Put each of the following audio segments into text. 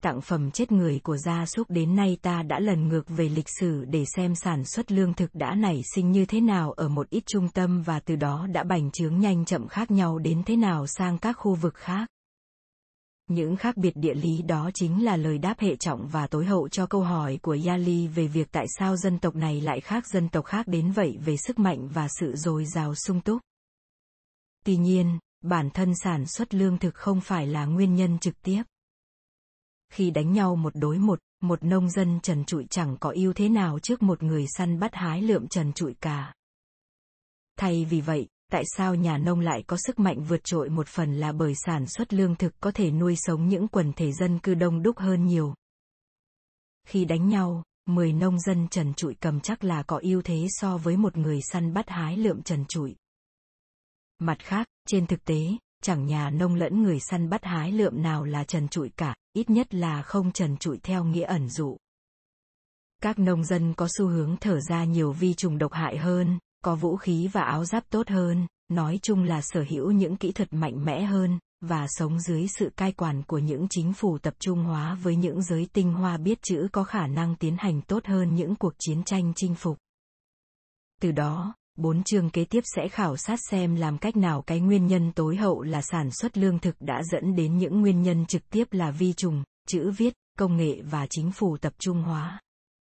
tặng phẩm chết người của gia súc đến nay ta đã lần ngược về lịch sử để xem sản xuất lương thực đã nảy sinh như thế nào ở một ít trung tâm và từ đó đã bành trướng nhanh chậm khác nhau đến thế nào sang các khu vực khác. Những khác biệt địa lý đó chính là lời đáp hệ trọng và tối hậu cho câu hỏi của Yali về việc tại sao dân tộc này lại khác dân tộc khác đến vậy về sức mạnh và sự dồi dào sung túc. Tuy nhiên, bản thân sản xuất lương thực không phải là nguyên nhân trực tiếp. Khi đánh nhau một đối một nông dân trần trụi chẳng có ưu thế nào trước một người săn bắt hái lượm trần trụi cả. Thay vì vậy, tại sao nhà nông lại có sức mạnh vượt trội một phần là bởi sản xuất lương thực có thể nuôi sống những quần thể dân cư đông đúc hơn nhiều. Khi đánh nhau, 10 nông dân trần trụi cầm chắc là có ưu thế so với một người săn bắt hái lượm trần trụi. Mặt khác, trên thực tế, chẳng nhà nông lẫn người săn bắt hái lượm nào là trần trụi cả, ít nhất là không trần trụi theo nghĩa ẩn dụ. Các nông dân có xu hướng thở ra nhiều vi trùng độc hại hơn, có vũ khí và áo giáp tốt hơn, nói chung là sở hữu những kỹ thuật mạnh mẽ hơn, và sống dưới sự cai quản của những chính phủ tập trung hóa với những giới tinh hoa biết chữ có khả năng tiến hành tốt hơn những cuộc chiến tranh chinh phục. Từ đó, 4 chương kế tiếp sẽ khảo sát xem làm cách nào cái nguyên nhân tối hậu là sản xuất lương thực đã dẫn đến những nguyên nhân trực tiếp là vi trùng, chữ viết, công nghệ và chính phủ tập trung hóa.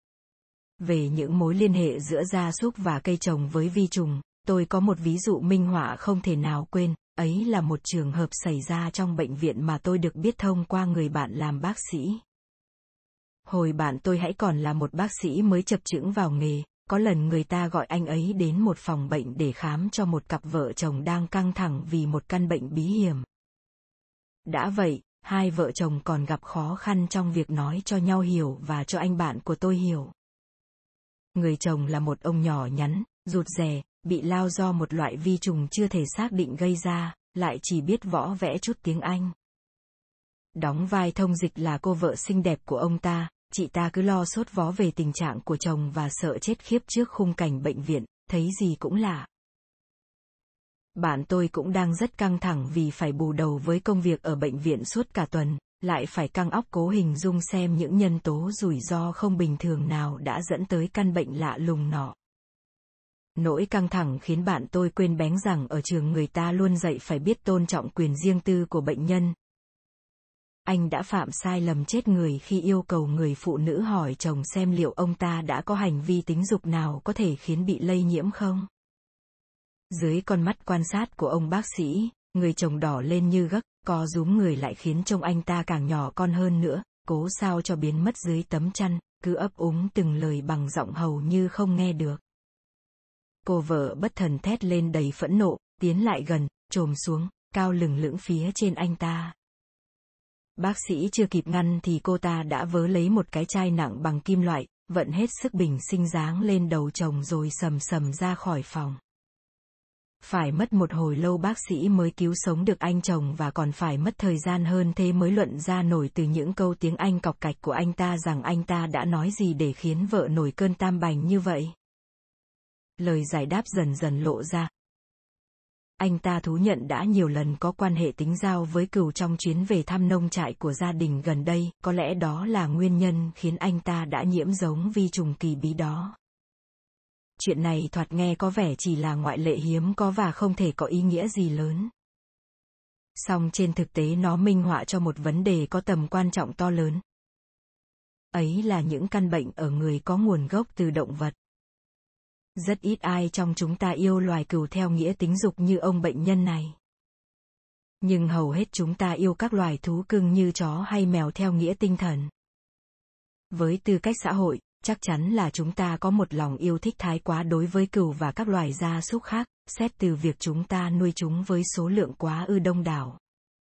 Về những mối liên hệ giữa gia súc và cây trồng với vi trùng, tôi có một ví dụ minh họa không thể nào quên, ấy là một trường hợp xảy ra trong bệnh viện mà tôi được biết thông qua người bạn làm bác sĩ. Hồi bạn tôi hãy còn là một bác sĩ mới chập chững vào nghề, có lần người ta gọi anh ấy đến một phòng bệnh để khám cho một cặp vợ chồng đang căng thẳng vì một căn bệnh bí hiểm. Đã vậy, hai vợ chồng còn gặp khó khăn trong việc nói cho nhau hiểu và cho anh bạn của tôi hiểu. Người chồng là một ông nhỏ nhắn, rụt rè, bị lao do một loại vi trùng chưa thể xác định gây ra, lại chỉ biết võ vẽ chút tiếng Anh. Đóng vai thông dịch là cô vợ xinh đẹp của ông ta, chị ta cứ lo sốt vó về tình trạng của chồng và sợ chết khiếp trước khung cảnh bệnh viện, thấy gì cũng lạ. Bạn tôi cũng đang rất căng thẳng vì phải bù đầu với công việc ở bệnh viện suốt cả tuần, lại phải căng óc cố hình dung xem những nhân tố rủi ro không bình thường nào đã dẫn tới căn bệnh lạ lùng nọ. Nỗi căng thẳng khiến bạn tôi quên bén rằng ở trường người ta luôn dạy phải biết tôn trọng quyền riêng tư của bệnh nhân. Anh đã phạm sai lầm chết người khi yêu cầu người phụ nữ hỏi chồng xem liệu ông ta đã có hành vi tính dục nào có thể khiến bị lây nhiễm không. Dưới con mắt quan sát của ông bác sĩ, người chồng đỏ lên như gấc, co rúm người lại khiến trông anh ta càng nhỏ con hơn nữa, cố sao cho biến mất dưới tấm chăn, cứ ấp úng từng lời bằng giọng hầu như không nghe được. Cô vợ bất thần thét lên đầy phẫn nộ, tiến lại gần, chồm xuống, cao lừng lững phía trên anh ta. Bác sĩ chưa kịp ngăn thì cô ta đã vớ lấy một cái chai nặng bằng kim loại, vận hết sức bình sinh giáng lên đầu chồng rồi sầm sầm ra khỏi phòng. Phải mất một hồi lâu bác sĩ mới cứu sống được anh chồng và còn phải mất thời gian hơn thế mới luận ra nổi từ những câu tiếng Anh cọc cạch của anh ta rằng anh ta đã nói gì để khiến vợ nổi cơn tam bành như vậy. Lời giải đáp dần dần lộ ra. Anh ta thú nhận đã nhiều lần có quan hệ tính giao với cừu trong chuyến về thăm nông trại của gia đình gần đây, có lẽ đó là nguyên nhân khiến anh ta đã nhiễm giống vi trùng kỳ bí đó. Chuyện này thoạt nghe có vẻ chỉ là ngoại lệ hiếm có và không thể có ý nghĩa gì lớn. Song trên thực tế nó minh họa cho một vấn đề có tầm quan trọng to lớn. Ấy là những căn bệnh ở người có nguồn gốc từ động vật. Rất ít ai trong chúng ta yêu loài cừu theo nghĩa tính dục như ông bệnh nhân này. Nhưng hầu hết chúng ta yêu các loài thú cưng như chó hay mèo theo nghĩa tinh thần. Với tư cách xã hội, chắc chắn là chúng ta có một lòng yêu thích thái quá đối với cừu và các loài gia súc khác, xét từ việc chúng ta nuôi chúng với số lượng quá ư đông đảo.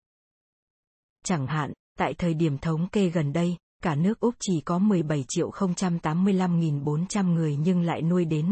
Chẳng hạn, tại thời điểm thống kê gần đây, cả nước Úc chỉ có 17.085.400 người nhưng lại nuôi đến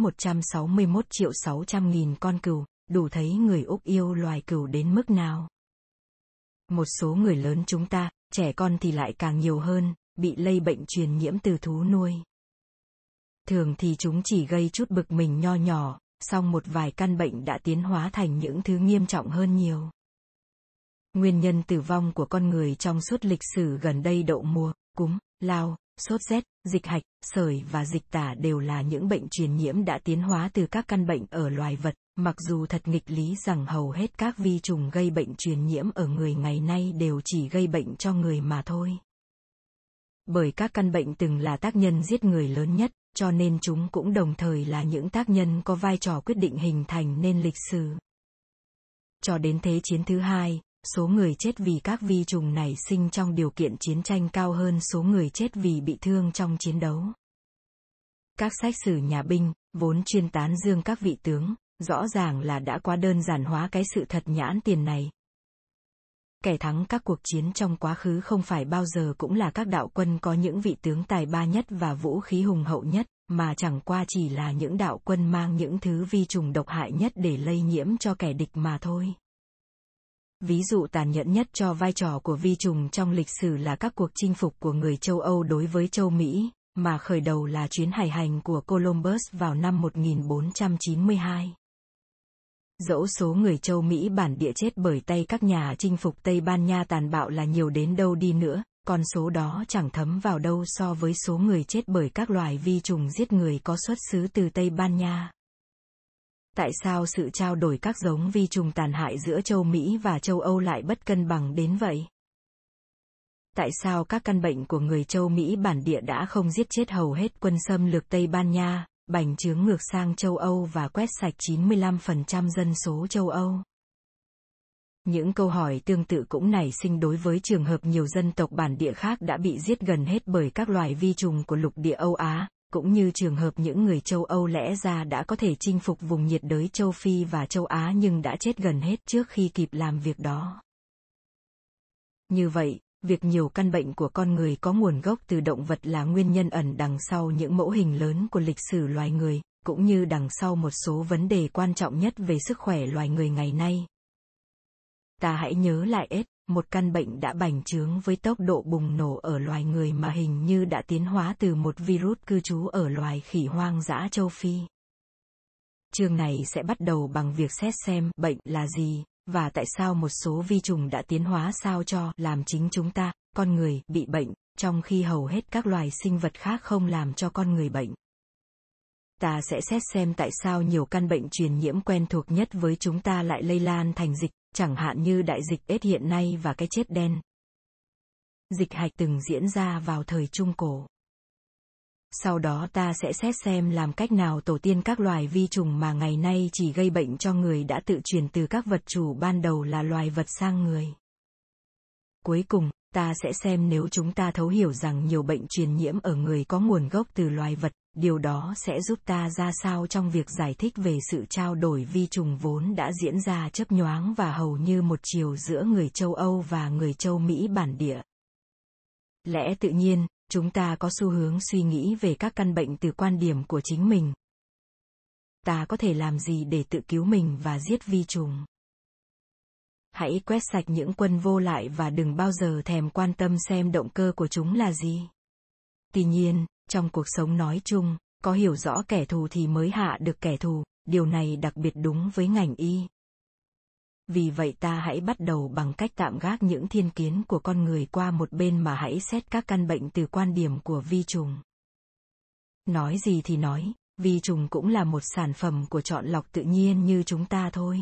161.600.000 con cừu, đủ thấy người Úc yêu loài cừu đến mức nào. Một số người lớn chúng ta, trẻ con thì lại càng nhiều hơn, bị lây bệnh truyền nhiễm từ thú nuôi. Thường thì chúng chỉ gây chút bực mình nho nhỏ, song một vài căn bệnh đã tiến hóa thành những thứ nghiêm trọng hơn nhiều. Nguyên nhân tử vong của con người trong suốt lịch sử gần đây đậu mùa, cúm, lao, sốt rét, dịch hạch, sởi và dịch tả đều là những bệnh truyền nhiễm đã tiến hóa từ các căn bệnh ở loài vật, mặc dù thật nghịch lý rằng hầu hết các vi trùng gây bệnh truyền nhiễm ở người ngày nay đều chỉ gây bệnh cho người mà thôi. Bởi các căn bệnh từng là tác nhân giết người lớn nhất, cho nên chúng cũng đồng thời là những tác nhân có vai trò quyết định hình thành nên lịch sử. Cho đến Thế chiến thứ hai, số người chết vì các vi trùng nảy sinh trong điều kiện chiến tranh cao hơn số người chết vì bị thương trong chiến đấu. Các sách sử nhà binh, vốn chuyên tán dương các vị tướng, rõ ràng là đã quá đơn giản hóa cái sự thật nhãn tiền này. Kẻ thắng các cuộc chiến trong quá khứ không phải bao giờ cũng là các đạo quân có những vị tướng tài ba nhất và vũ khí hùng hậu nhất, mà chẳng qua chỉ là những đạo quân mang những thứ vi trùng độc hại nhất để lây nhiễm cho kẻ địch mà thôi. Ví dụ tàn nhẫn nhất cho vai trò của vi trùng trong lịch sử là các cuộc chinh phục của người châu Âu đối với châu Mỹ, mà khởi đầu là chuyến hải hành của Columbus vào năm 1492. Dẫu số người châu Mỹ bản địa chết bởi tay các nhà chinh phục Tây Ban Nha tàn bạo là nhiều đến đâu đi nữa, con số đó chẳng thấm vào đâu so với số người chết bởi các loài vi trùng giết người có xuất xứ từ Tây Ban Nha. Tại sao sự trao đổi các giống vi trùng tàn hại giữa châu Mỹ và châu Âu lại bất cân bằng đến vậy? Tại sao các căn bệnh của người châu Mỹ bản địa đã không giết chết hầu hết quân xâm lược Tây Ban Nha, bành trướng ngược sang châu Âu và quét sạch 95% dân số châu Âu? Những câu hỏi tương tự cũng nảy sinh đối với trường hợp nhiều dân tộc bản địa khác đã bị giết gần hết bởi các loài vi trùng của lục địa Âu Á, cũng như trường hợp những người châu Âu lẽ ra đã có thể chinh phục vùng nhiệt đới châu Phi và châu Á nhưng đã chết gần hết trước khi kịp làm việc đó. Như vậy, việc nhiều căn bệnh của con người có nguồn gốc từ động vật là nguyên nhân ẩn đằng sau những mẫu hình lớn của lịch sử loài người, cũng như đằng sau một số vấn đề quan trọng nhất về sức khỏe loài người ngày nay. Ta hãy nhớ lại AIDS, một căn bệnh đã bành trướng với tốc độ bùng nổ ở loài người mà hình như đã tiến hóa từ một virus cư trú ở loài khỉ hoang dã châu Phi. Chương này sẽ bắt đầu bằng việc xét xem bệnh là gì, và tại sao một số vi trùng đã tiến hóa sao cho làm chính chúng ta, con người, bị bệnh, trong khi hầu hết các loài sinh vật khác không làm cho con người bệnh. Ta sẽ xét xem tại sao nhiều căn bệnh truyền nhiễm quen thuộc nhất với chúng ta lại lây lan thành dịch, chẳng hạn như đại dịch AIDS hiện nay và cái chết đen. Dịch hạch từng diễn ra vào thời Trung Cổ. Sau đó ta sẽ xét xem làm cách nào tổ tiên các loài vi trùng mà ngày nay chỉ gây bệnh cho người đã tự truyền từ các vật chủ ban đầu là loài vật sang người. Cuối cùng, ta sẽ xem nếu chúng ta thấu hiểu rằng nhiều bệnh truyền nhiễm ở người có nguồn gốc từ loài vật, điều đó sẽ giúp ta ra sao trong việc giải thích về sự trao đổi vi trùng vốn đã diễn ra chớp nhoáng và hầu như một chiều giữa người châu Âu và người châu Mỹ bản địa. Lẽ tự nhiên, chúng ta có xu hướng suy nghĩ về các căn bệnh từ quan điểm của chính mình. Ta có thể làm gì để tự cứu mình và giết vi trùng? Hãy quét sạch những quân vô lại và đừng bao giờ thèm quan tâm xem động cơ của chúng là gì. Tuy nhiên, trong cuộc sống nói chung, có hiểu rõ kẻ thù thì mới hạ được kẻ thù, điều này đặc biệt đúng với ngành y. Vì vậy ta hãy bắt đầu bằng cách tạm gác những thiên kiến của con người qua một bên mà hãy xét các căn bệnh từ quan điểm của vi trùng. Nói gì thì nói, vi trùng cũng là một sản phẩm của chọn lọc tự nhiên như chúng ta thôi.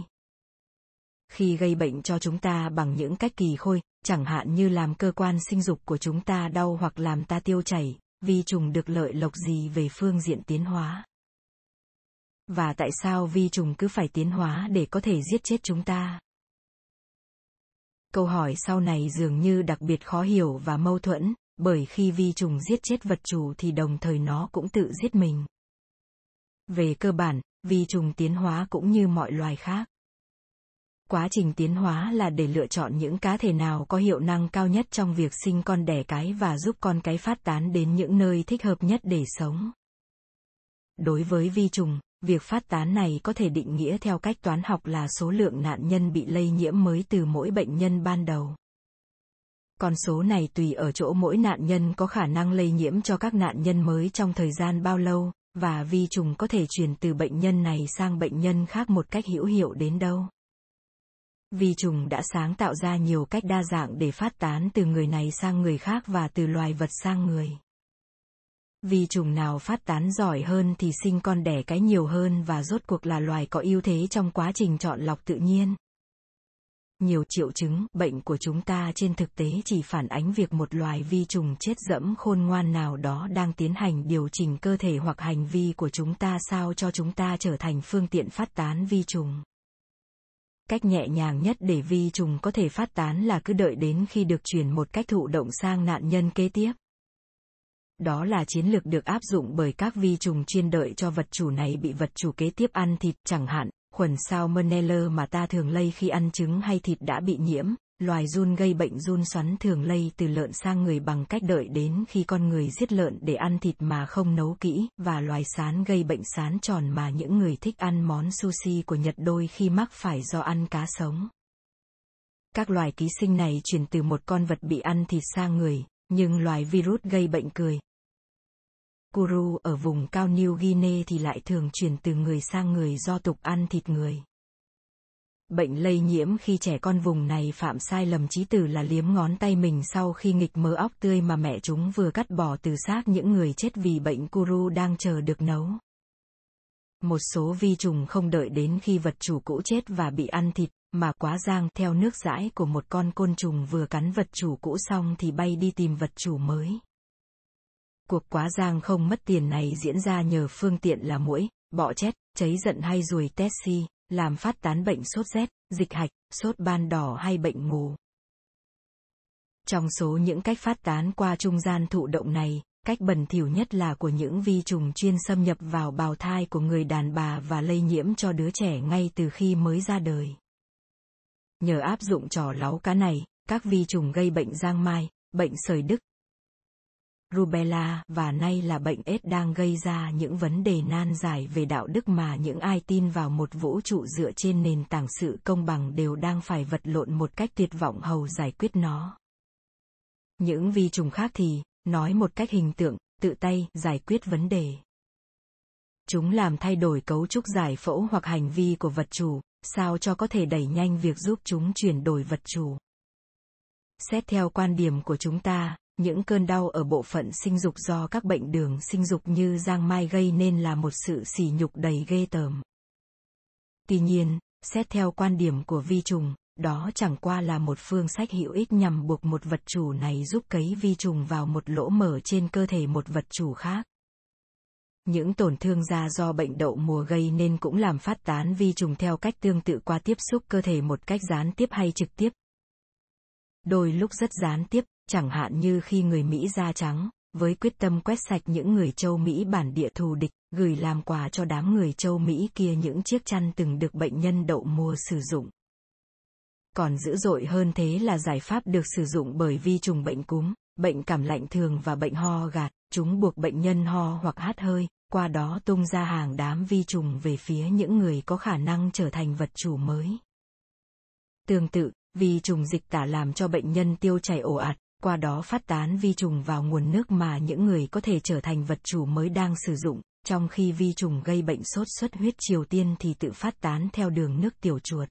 Khi gây bệnh cho chúng ta bằng những cách kỳ khôi, chẳng hạn như làm cơ quan sinh dục của chúng ta đau hoặc làm ta tiêu chảy, vi trùng được lợi lộc gì về phương diện tiến hóa? Và tại sao vi trùng cứ phải tiến hóa để có thể giết chết chúng ta? Câu hỏi sau này dường như đặc biệt khó hiểu và mâu thuẫn, bởi khi vi trùng giết chết vật chủ thì đồng thời nó cũng tự giết mình. Về cơ bản, vi trùng tiến hóa cũng như mọi loài khác. Quá trình tiến hóa là để lựa chọn những cá thể nào có hiệu năng cao nhất trong việc sinh con đẻ cái và giúp con cái phát tán đến những nơi thích hợp nhất để sống. Đối với vi trùng, việc phát tán này có thể định nghĩa theo cách toán học là số lượng nạn nhân bị lây nhiễm mới từ mỗi bệnh nhân ban đầu. Con số này tùy ở chỗ mỗi nạn nhân có khả năng lây nhiễm cho các nạn nhân mới trong thời gian bao lâu, và vi trùng có thể truyền từ bệnh nhân này sang bệnh nhân khác một cách hữu hiệu đến đâu. Vi trùng đã sáng tạo ra nhiều cách đa dạng để phát tán từ người này sang người khác và từ loài vật sang người. Vi trùng nào phát tán giỏi hơn thì sinh con đẻ cái nhiều hơn và rốt cuộc là loài có ưu thế trong quá trình chọn lọc tự nhiên. Nhiều triệu chứng bệnh của chúng ta trên thực tế chỉ phản ánh việc một loài vi trùng chết dẫm khôn ngoan nào đó đang tiến hành điều chỉnh cơ thể hoặc hành vi của chúng ta sao cho chúng ta trở thành phương tiện phát tán vi trùng. Cách nhẹ nhàng nhất để vi trùng có thể phát tán là cứ đợi đến khi được chuyển một cách thụ động sang nạn nhân kế tiếp. Đó là chiến lược được áp dụng bởi các vi trùng chuyên đợi cho vật chủ này bị vật chủ kế tiếp ăn thịt, chẳng hạn, khuẩn Salmonella mà ta thường lây khi ăn trứng hay thịt đã bị nhiễm, loài giun gây bệnh giun xoắn thường lây từ lợn sang người bằng cách đợi đến khi con người giết lợn để ăn thịt mà không nấu kỹ, và loài sán gây bệnh sán tròn mà những người thích ăn món sushi của Nhật đôi khi mắc phải do ăn cá sống. Các loài ký sinh này truyền từ một con vật bị ăn thịt sang người, nhưng loài virus gây bệnh cười Kuru ở vùng cao New Guinea thì lại thường truyền từ người sang người do tục ăn thịt người. Bệnh lây nhiễm khi trẻ con vùng này phạm sai lầm chí tử là liếm ngón tay mình sau khi nghịch mớ óc tươi mà mẹ chúng vừa cắt bỏ từ xác những người chết vì bệnh Kuru đang chờ được nấu. Một số vi trùng không đợi đến khi vật chủ cũ chết và bị ăn thịt, mà quá giang theo nước dãi của một con côn trùng vừa cắn vật chủ cũ xong thì bay đi tìm vật chủ mới. Cuộc quá giang không mất tiền này diễn ra nhờ phương tiện là muỗi, bọ chét, cháy giận hay ruồi Tsetse, làm phát tán bệnh sốt rét, dịch hạch, sốt ban đỏ hay bệnh mù. Trong số những cách phát tán qua trung gian thụ động này, cách bẩn thỉu nhất là của những vi trùng chuyên xâm nhập vào bào thai của người đàn bà và lây nhiễm cho đứa trẻ ngay từ khi mới ra đời. Nhờ áp dụng trò láu cá này, các vi trùng gây bệnh giang mai, bệnh sởi Đức, rubella và nay là bệnh AIDS đang gây ra những vấn đề nan giải về đạo đức mà những ai tin vào một vũ trụ dựa trên nền tảng sự công bằng đều đang phải vật lộn một cách tuyệt vọng hầu giải quyết nó. Những vi trùng khác thì, nói một cách hình tượng, tự tay giải quyết vấn đề. Chúng làm thay đổi cấu trúc giải phẫu hoặc hành vi của vật chủ, sao cho có thể đẩy nhanh việc giúp chúng chuyển đổi vật chủ. Xét theo quan điểm của chúng ta, những cơn đau ở bộ phận sinh dục do các bệnh đường sinh dục như giang mai gây nên là một sự sỉ nhục đầy ghê tởm. Tuy nhiên, xét theo quan điểm của vi trùng, đó chẳng qua là một phương sách hữu ích nhằm buộc một vật chủ này giúp cấy vi trùng vào một lỗ mở trên cơ thể một vật chủ khác. Những tổn thương da do bệnh đậu mùa gây nên cũng làm phát tán vi trùng theo cách tương tự qua tiếp xúc cơ thể một cách gián tiếp hay trực tiếp. Đôi lúc rất gián tiếp, chẳng hạn như khi người Mỹ da trắng, với quyết tâm quét sạch những người châu Mỹ bản địa thù địch, gửi làm quà cho đám người châu Mỹ kia những chiếc chăn từng được bệnh nhân đậu mùa sử dụng. Còn dữ dội hơn thế là giải pháp được sử dụng bởi vi trùng bệnh cúm, bệnh cảm lạnh thường và bệnh ho gạt, chúng buộc bệnh nhân ho hoặc hắt hơi, qua đó tung ra hàng đám vi trùng về phía những người có khả năng trở thành vật chủ mới. Tương tự, vi trùng dịch tả làm cho bệnh nhân tiêu chảy ồ ạt, qua đó phát tán vi trùng vào nguồn nước mà những người có thể trở thành vật chủ mới đang sử dụng, trong khi vi trùng gây bệnh sốt xuất huyết Triều Tiên thì tự phát tán theo đường nước tiểu chuột.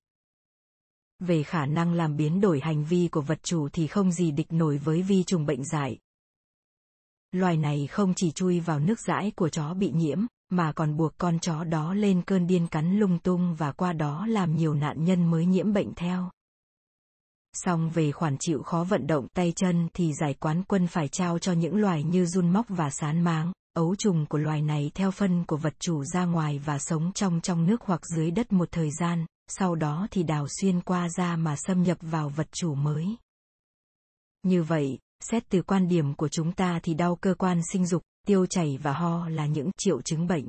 Về khả năng làm biến đổi hành vi của vật chủ thì không gì địch nổi với vi trùng bệnh dại. Loài này không chỉ chui vào nước dãi của chó bị nhiễm, mà còn buộc con chó đó lên cơn điên cắn lung tung và qua đó làm nhiều nạn nhân mới nhiễm bệnh theo. Song về khoản chịu khó vận động tay chân thì giải quán quân phải trao cho những loài như giun móc và sán máng, ấu trùng của loài này theo phân của vật chủ ra ngoài và sống trong nước hoặc dưới đất một thời gian, sau đó thì đào xuyên qua da mà xâm nhập vào vật chủ mới. Như vậy, xét từ quan điểm của chúng ta thì đau cơ quan sinh dục, tiêu chảy và ho là những triệu chứng bệnh.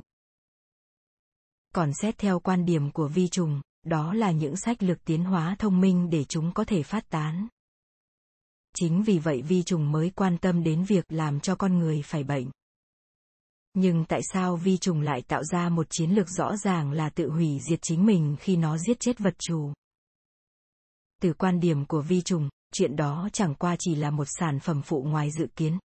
Còn xét theo quan điểm của vi trùng, đó là những sách lược tiến hóa thông minh để chúng có thể phát tán. Chính vì vậy vi trùng mới quan tâm đến việc làm cho con người phải bệnh. Nhưng tại sao vi trùng lại tạo ra một chiến lược rõ ràng là tự hủy diệt chính mình khi nó giết chết vật chủ? Từ quan điểm của vi trùng, chuyện đó chẳng qua chỉ là một sản phẩm phụ ngoài dự kiến.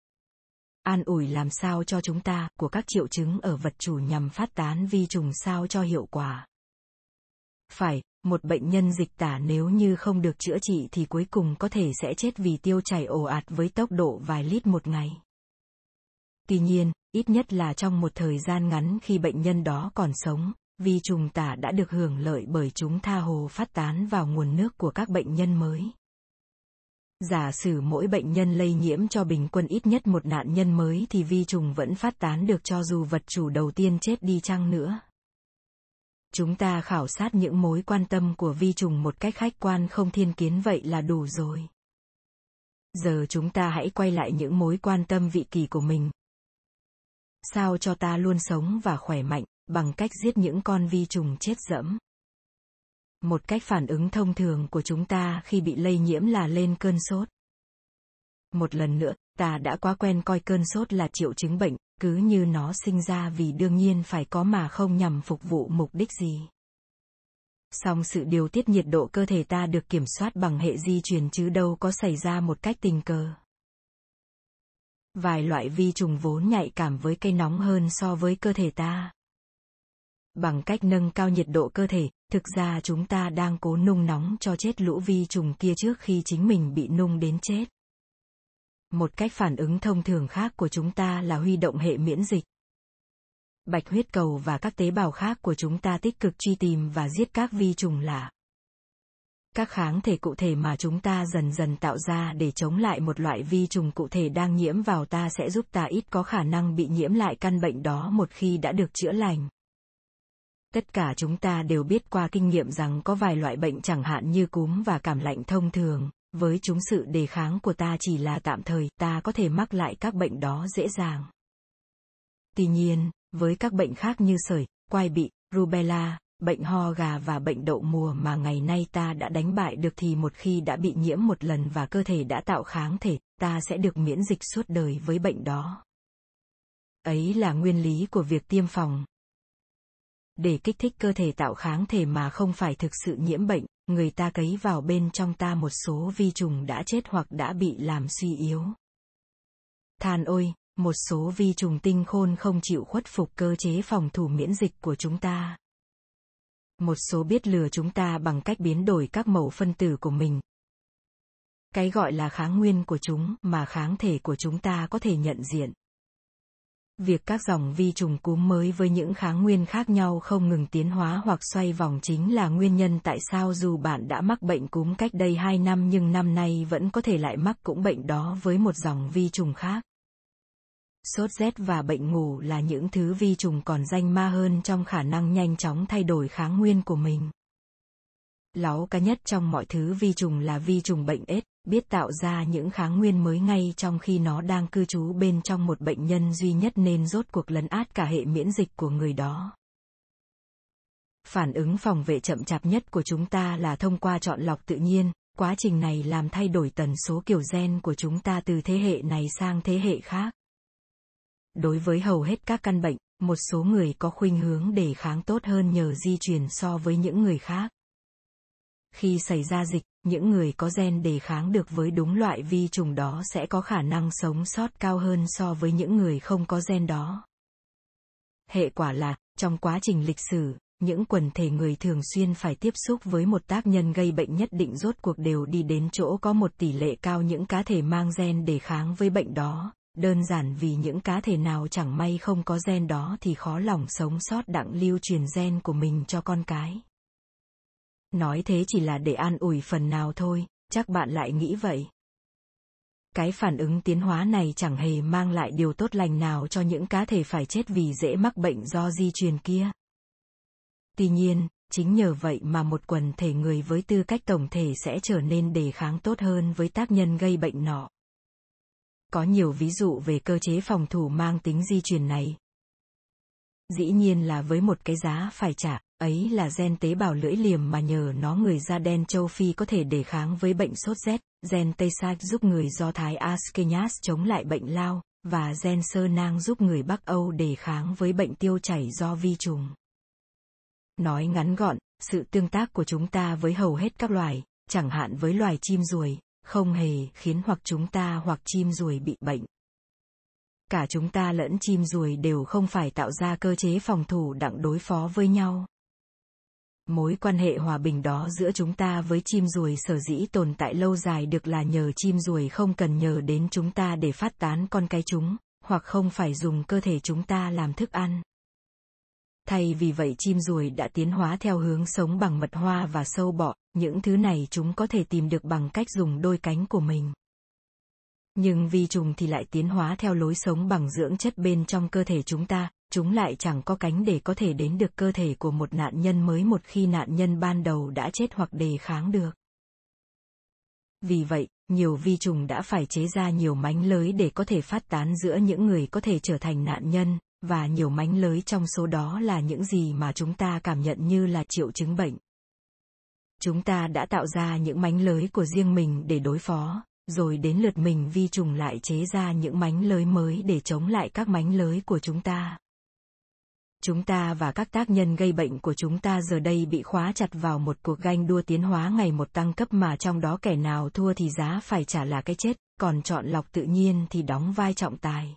An ủi làm sao cho chúng ta, của các triệu chứng ở vật chủ nhằm phát tán vi trùng sao cho hiệu quả. Phải, một bệnh nhân dịch tả nếu như không được chữa trị thì cuối cùng có thể sẽ chết vì tiêu chảy ồ ạt với tốc độ vài lít một ngày. Tuy nhiên, ít nhất là trong một thời gian ngắn khi bệnh nhân đó còn sống, vi trùng tả đã được hưởng lợi bởi chúng tha hồ phát tán vào nguồn nước của các bệnh nhân mới. Giả sử mỗi bệnh nhân lây nhiễm cho bình quân ít nhất một nạn nhân mới thì vi trùng vẫn phát tán được cho dù vật chủ đầu tiên chết đi chăng nữa. Chúng ta khảo sát những mối quan tâm của vi trùng một cách khách quan không thiên kiến vậy là đủ rồi. Giờ chúng ta hãy quay lại những mối quan tâm vị kỷ của mình. Sao cho ta luôn sống và khỏe mạnh, bằng cách giết những con vi trùng chết dẫm. Một cách phản ứng thông thường của chúng ta khi bị lây nhiễm là lên cơn sốt. Một lần nữa, ta đã quá quen coi cơn sốt là triệu chứng bệnh, cứ như nó sinh ra vì đương nhiên phải có mà không nhằm phục vụ mục đích gì. Song sự điều tiết nhiệt độ cơ thể ta được kiểm soát bằng hệ di truyền chứ đâu có xảy ra một cách tình cờ. Vài loại vi trùng vốn nhạy cảm với cái nóng hơn so với cơ thể ta. Bằng cách nâng cao nhiệt độ cơ thể, thực ra chúng ta đang cố nung nóng cho chết lũ vi trùng kia trước khi chính mình bị nung đến chết. Một cách phản ứng thông thường khác của chúng ta là huy động hệ miễn dịch. Bạch huyết cầu và các tế bào khác của chúng ta tích cực truy tìm và giết các vi trùng lạ. Các kháng thể cụ thể mà chúng ta dần dần tạo ra để chống lại một loại vi trùng cụ thể đang nhiễm vào ta sẽ giúp ta ít có khả năng bị nhiễm lại căn bệnh đó một khi đã được chữa lành. Tất cả chúng ta đều biết qua kinh nghiệm rằng có vài loại bệnh chẳng hạn như cúm và cảm lạnh thông thường, với chúng sự đề kháng của ta chỉ là tạm thời, ta có thể mắc lại các bệnh đó dễ dàng. Tuy nhiên, với các bệnh khác như sởi, quai bị, rubella, bệnh ho gà và bệnh đậu mùa mà ngày nay ta đã đánh bại được thì một khi đã bị nhiễm một lần và cơ thể đã tạo kháng thể, ta sẽ được miễn dịch suốt đời với bệnh đó. Ấy là nguyên lý của việc tiêm phòng. Để kích thích cơ thể tạo kháng thể mà không phải thực sự nhiễm bệnh, người ta cấy vào bên trong ta một số vi trùng đã chết hoặc đã bị làm suy yếu. Than ôi, một số vi trùng tinh khôn không chịu khuất phục cơ chế phòng thủ miễn dịch của chúng ta. Một số biết lừa chúng ta bằng cách biến đổi các mẫu phân tử của mình. Cái gọi là kháng nguyên của chúng mà kháng thể của chúng ta có thể nhận diện. Việc các dòng vi trùng cúm mới với những kháng nguyên khác nhau không ngừng tiến hóa hoặc xoay vòng chính là nguyên nhân tại sao dù bạn đã mắc bệnh cúm cách đây 2 năm nhưng năm nay vẫn có thể lại mắc cũng bệnh đó với một dòng vi trùng khác. Sốt rét và bệnh ngủ là những thứ vi trùng còn danh ma hơn trong khả năng nhanh chóng thay đổi kháng nguyên của mình. Láu cá nhất trong mọi thứ vi trùng là vi trùng bệnh ết, biết tạo ra những kháng nguyên mới ngay trong khi nó đang cư trú bên trong một bệnh nhân duy nhất nên rốt cuộc lấn át cả hệ miễn dịch của người đó. Phản ứng phòng vệ chậm chạp nhất của chúng ta là thông qua chọn lọc tự nhiên, quá trình này làm thay đổi tần số kiểu gen của chúng ta từ thế hệ này sang thế hệ khác. Đối với hầu hết các căn bệnh, một số người có khuynh hướng đề kháng tốt hơn nhờ di truyền so với những người khác. Khi xảy ra dịch, những người có gen đề kháng được với đúng loại vi trùng đó sẽ có khả năng sống sót cao hơn so với những người không có gen đó. Hệ quả là, trong quá trình lịch sử, những quần thể người thường xuyên phải tiếp xúc với một tác nhân gây bệnh nhất định rốt cuộc đều đi đến chỗ có một tỷ lệ cao những cá thể mang gen đề kháng với bệnh đó, đơn giản vì những cá thể nào chẳng may không có gen đó thì khó lòng sống sót đặng lưu truyền gen của mình cho con cái. Nói thế chỉ là để an ủi phần nào thôi, chắc bạn lại nghĩ vậy. Cái phản ứng tiến hóa này chẳng hề mang lại điều tốt lành nào cho những cá thể phải chết vì dễ mắc bệnh do di truyền kia. Tuy nhiên, chính nhờ vậy mà một quần thể người với tư cách tổng thể sẽ trở nên đề kháng tốt hơn với tác nhân gây bệnh nọ. Có nhiều ví dụ về cơ chế phòng thủ mang tính di truyền này. Dĩ nhiên là với một cái giá phải trả, ấy là gen tế bào lưỡi liềm mà nhờ nó người da đen châu Phi có thể đề kháng với bệnh sốt rét, gen Tây Sa giúp người Do Thái Ashkenaz chống lại bệnh lao, và gen Sơ Nang giúp người Bắc Âu đề kháng với bệnh tiêu chảy do vi trùng. Nói ngắn gọn, sự tương tác của chúng ta với hầu hết các loài, chẳng hạn với loài chim ruồi, không hề khiến hoặc chúng ta hoặc chim ruồi bị bệnh. Cả chúng ta lẫn chim ruồi đều không phải tạo ra cơ chế phòng thủ đặng đối phó với nhau. Mối quan hệ hòa bình đó giữa chúng ta với chim ruồi sở dĩ tồn tại lâu dài được là nhờ chim ruồi không cần nhờ đến chúng ta để phát tán con cái chúng, hoặc không phải dùng cơ thể chúng ta làm thức ăn. Thay vì vậy chim ruồi đã tiến hóa theo hướng sống bằng mật hoa và sâu bọ, những thứ này chúng có thể tìm được bằng cách dùng đôi cánh của mình. Nhưng vi trùng thì lại tiến hóa theo lối sống bằng dưỡng chất bên trong cơ thể chúng lại chẳng có cánh để có thể đến được cơ thể của một nạn nhân mới một khi nạn nhân ban đầu đã chết hoặc đề kháng được. Vì vậy, nhiều vi trùng đã phải chế ra nhiều mánh lới để có thể phát tán giữa những người có thể trở thành nạn nhân, và nhiều mánh lới trong số đó là những gì mà chúng ta cảm nhận như là triệu chứng bệnh. Chúng ta đã tạo ra những mánh lới của riêng mình để đối phó, rồi đến lượt mình vi trùng lại chế ra những mánh lới mới để chống lại các mánh lới của chúng ta. Chúng ta và các tác nhân gây bệnh của chúng ta giờ đây bị khóa chặt vào một cuộc ganh đua tiến hóa ngày một tăng cấp mà trong đó kẻ nào thua thì giá phải trả là cái chết, còn chọn lọc tự nhiên thì đóng vai trọng tài.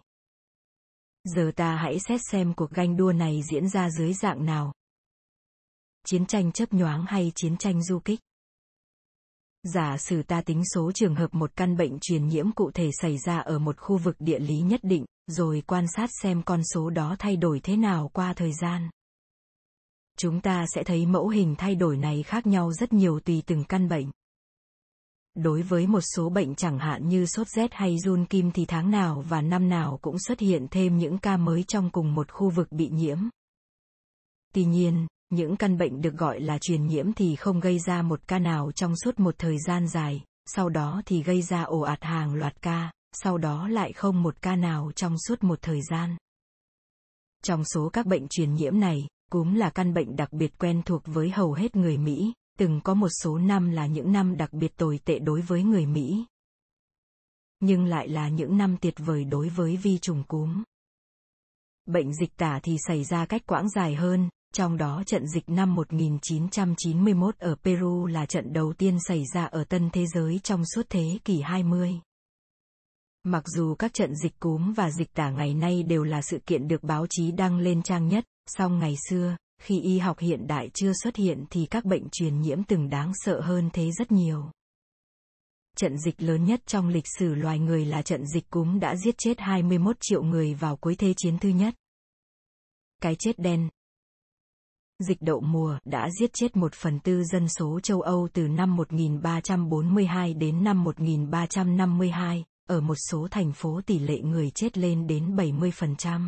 Giờ ta hãy xét xem cuộc ganh đua này diễn ra dưới dạng nào. Chiến tranh chớp nhoáng hay chiến tranh du kích? Giả sử ta tính số trường hợp một căn bệnh truyền nhiễm cụ thể xảy ra ở một khu vực địa lý nhất định, rồi quan sát xem con số đó thay đổi thế nào qua thời gian. Chúng ta sẽ thấy mẫu hình thay đổi này khác nhau rất nhiều tùy từng căn bệnh. Đối với một số bệnh chẳng hạn như sốt rét hay giun kim thì tháng nào và năm nào cũng xuất hiện thêm những ca mới trong cùng một khu vực bị nhiễm. Tuy nhiên, những căn bệnh được gọi là truyền nhiễm thì không gây ra một ca nào trong suốt một thời gian dài, sau đó thì gây ra ồ ạt hàng loạt ca, sau đó lại không một ca nào trong suốt một thời gian. Trong số các bệnh truyền nhiễm này, cúm là căn bệnh đặc biệt quen thuộc với hầu hết người Mỹ, từng có một số năm là những năm đặc biệt tồi tệ đối với người Mỹ. Nhưng lại là những năm tuyệt vời đối với vi trùng cúm. Bệnh dịch tả thì xảy ra cách quãng dài hơn, trong đó trận dịch năm 1991 ở Peru là trận đầu tiên xảy ra ở Tân Thế Giới trong suốt thế kỷ 20. Mặc dù các trận dịch cúm và dịch tả ngày nay đều là sự kiện được báo chí đăng lên trang nhất, song ngày xưa, khi y học hiện đại chưa xuất hiện thì các bệnh truyền nhiễm từng đáng sợ hơn thế rất nhiều. Trận dịch lớn nhất trong lịch sử loài người là trận dịch cúm đã giết chết 21 triệu người vào cuối Thế chiến thứ nhất. Cái chết đen. Dịch đậu mùa đã giết chết 1/4 dân số châu Âu từ năm 1342 đến năm 1352, ở một số thành phố tỷ lệ người chết lên đến 70%.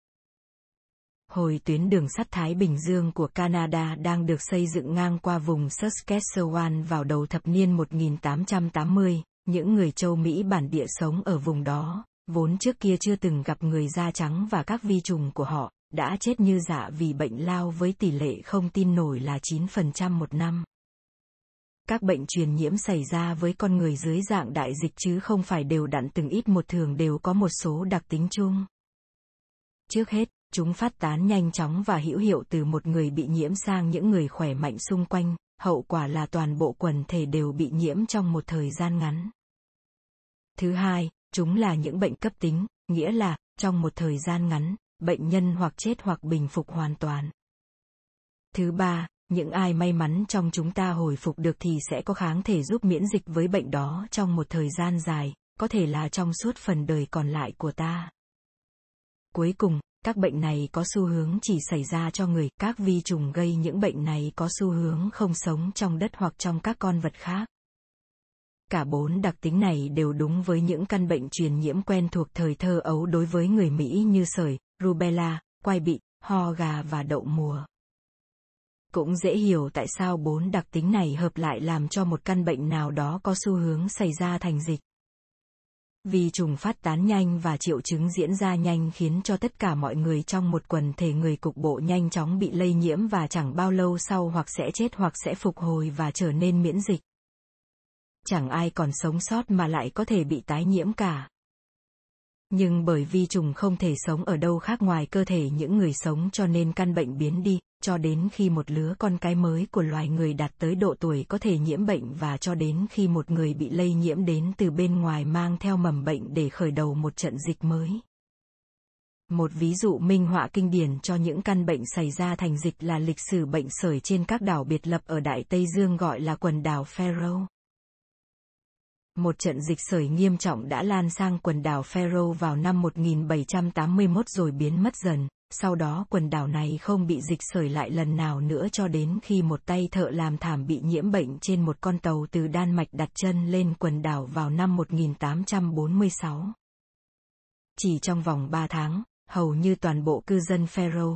Hồi tuyến đường sắt Thái Bình Dương của Canada đang được xây dựng ngang qua vùng Saskatchewan vào đầu thập niên 1880, những người châu Mỹ bản địa sống ở vùng đó, vốn trước kia chưa từng gặp người da trắng và các vi trùng của họ, đã chết như dã vì bệnh lao với tỷ lệ không tin nổi là 9% một năm. Các bệnh truyền nhiễm xảy ra với con người dưới dạng đại dịch chứ không phải đều đặn từng ít một, thường đều có một số đặc tính chung. Trước hết, chúng phát tán nhanh chóng và hữu hiệu từ một người bị nhiễm sang những người khỏe mạnh xung quanh, hậu quả là toàn bộ quần thể đều bị nhiễm trong một thời gian ngắn. Thứ hai, chúng là những bệnh cấp tính, nghĩa là, trong một thời gian ngắn, bệnh nhân hoặc chết hoặc bình phục hoàn toàn. Thứ ba, những ai may mắn trong chúng ta hồi phục được thì sẽ có kháng thể giúp miễn dịch với bệnh đó trong một thời gian dài, có thể là trong suốt phần đời còn lại của ta. Cuối cùng, các bệnh này có xu hướng chỉ xảy ra cho người, các vi trùng gây những bệnh này có xu hướng không sống trong đất hoặc trong các con vật khác. Cả 4 đặc tính này đều đúng với những căn bệnh truyền nhiễm quen thuộc thời thơ ấu đối với người Mỹ như sởi, rubella, quai bị, ho gà và đậu mùa. Cũng dễ hiểu tại sao 4 đặc tính này hợp lại làm cho một căn bệnh nào đó có xu hướng xảy ra thành dịch. Vi trùng phát tán nhanh và triệu chứng diễn ra nhanh khiến cho tất cả mọi người trong một quần thể người cục bộ nhanh chóng bị lây nhiễm và chẳng bao lâu sau hoặc sẽ chết hoặc sẽ phục hồi và trở nên miễn dịch. Chẳng ai còn sống sót mà lại có thể bị tái nhiễm cả. Nhưng bởi vi trùng không thể sống ở đâu khác ngoài cơ thể những người sống cho nên căn bệnh biến đi, cho đến khi một lứa con cái mới của loài người đạt tới độ tuổi có thể nhiễm bệnh và cho đến khi một người bị lây nhiễm đến từ bên ngoài mang theo mầm bệnh để khởi đầu một trận dịch mới. Một ví dụ minh họa kinh điển cho những căn bệnh xảy ra thành dịch là lịch sử bệnh sởi trên các đảo biệt lập ở Đại Tây Dương gọi là quần đảo Faroe. Một trận dịch sởi nghiêm trọng đã lan sang quần đảo Faroe vào năm 1781 rồi biến mất dần, sau đó quần đảo này không bị dịch sởi lại lần nào nữa cho đến khi một tay thợ làm thảm bị nhiễm bệnh trên một con tàu từ Đan Mạch đặt chân lên quần đảo vào năm 1846. Chỉ trong vòng 3 tháng, hầu như toàn bộ cư dân Faroe,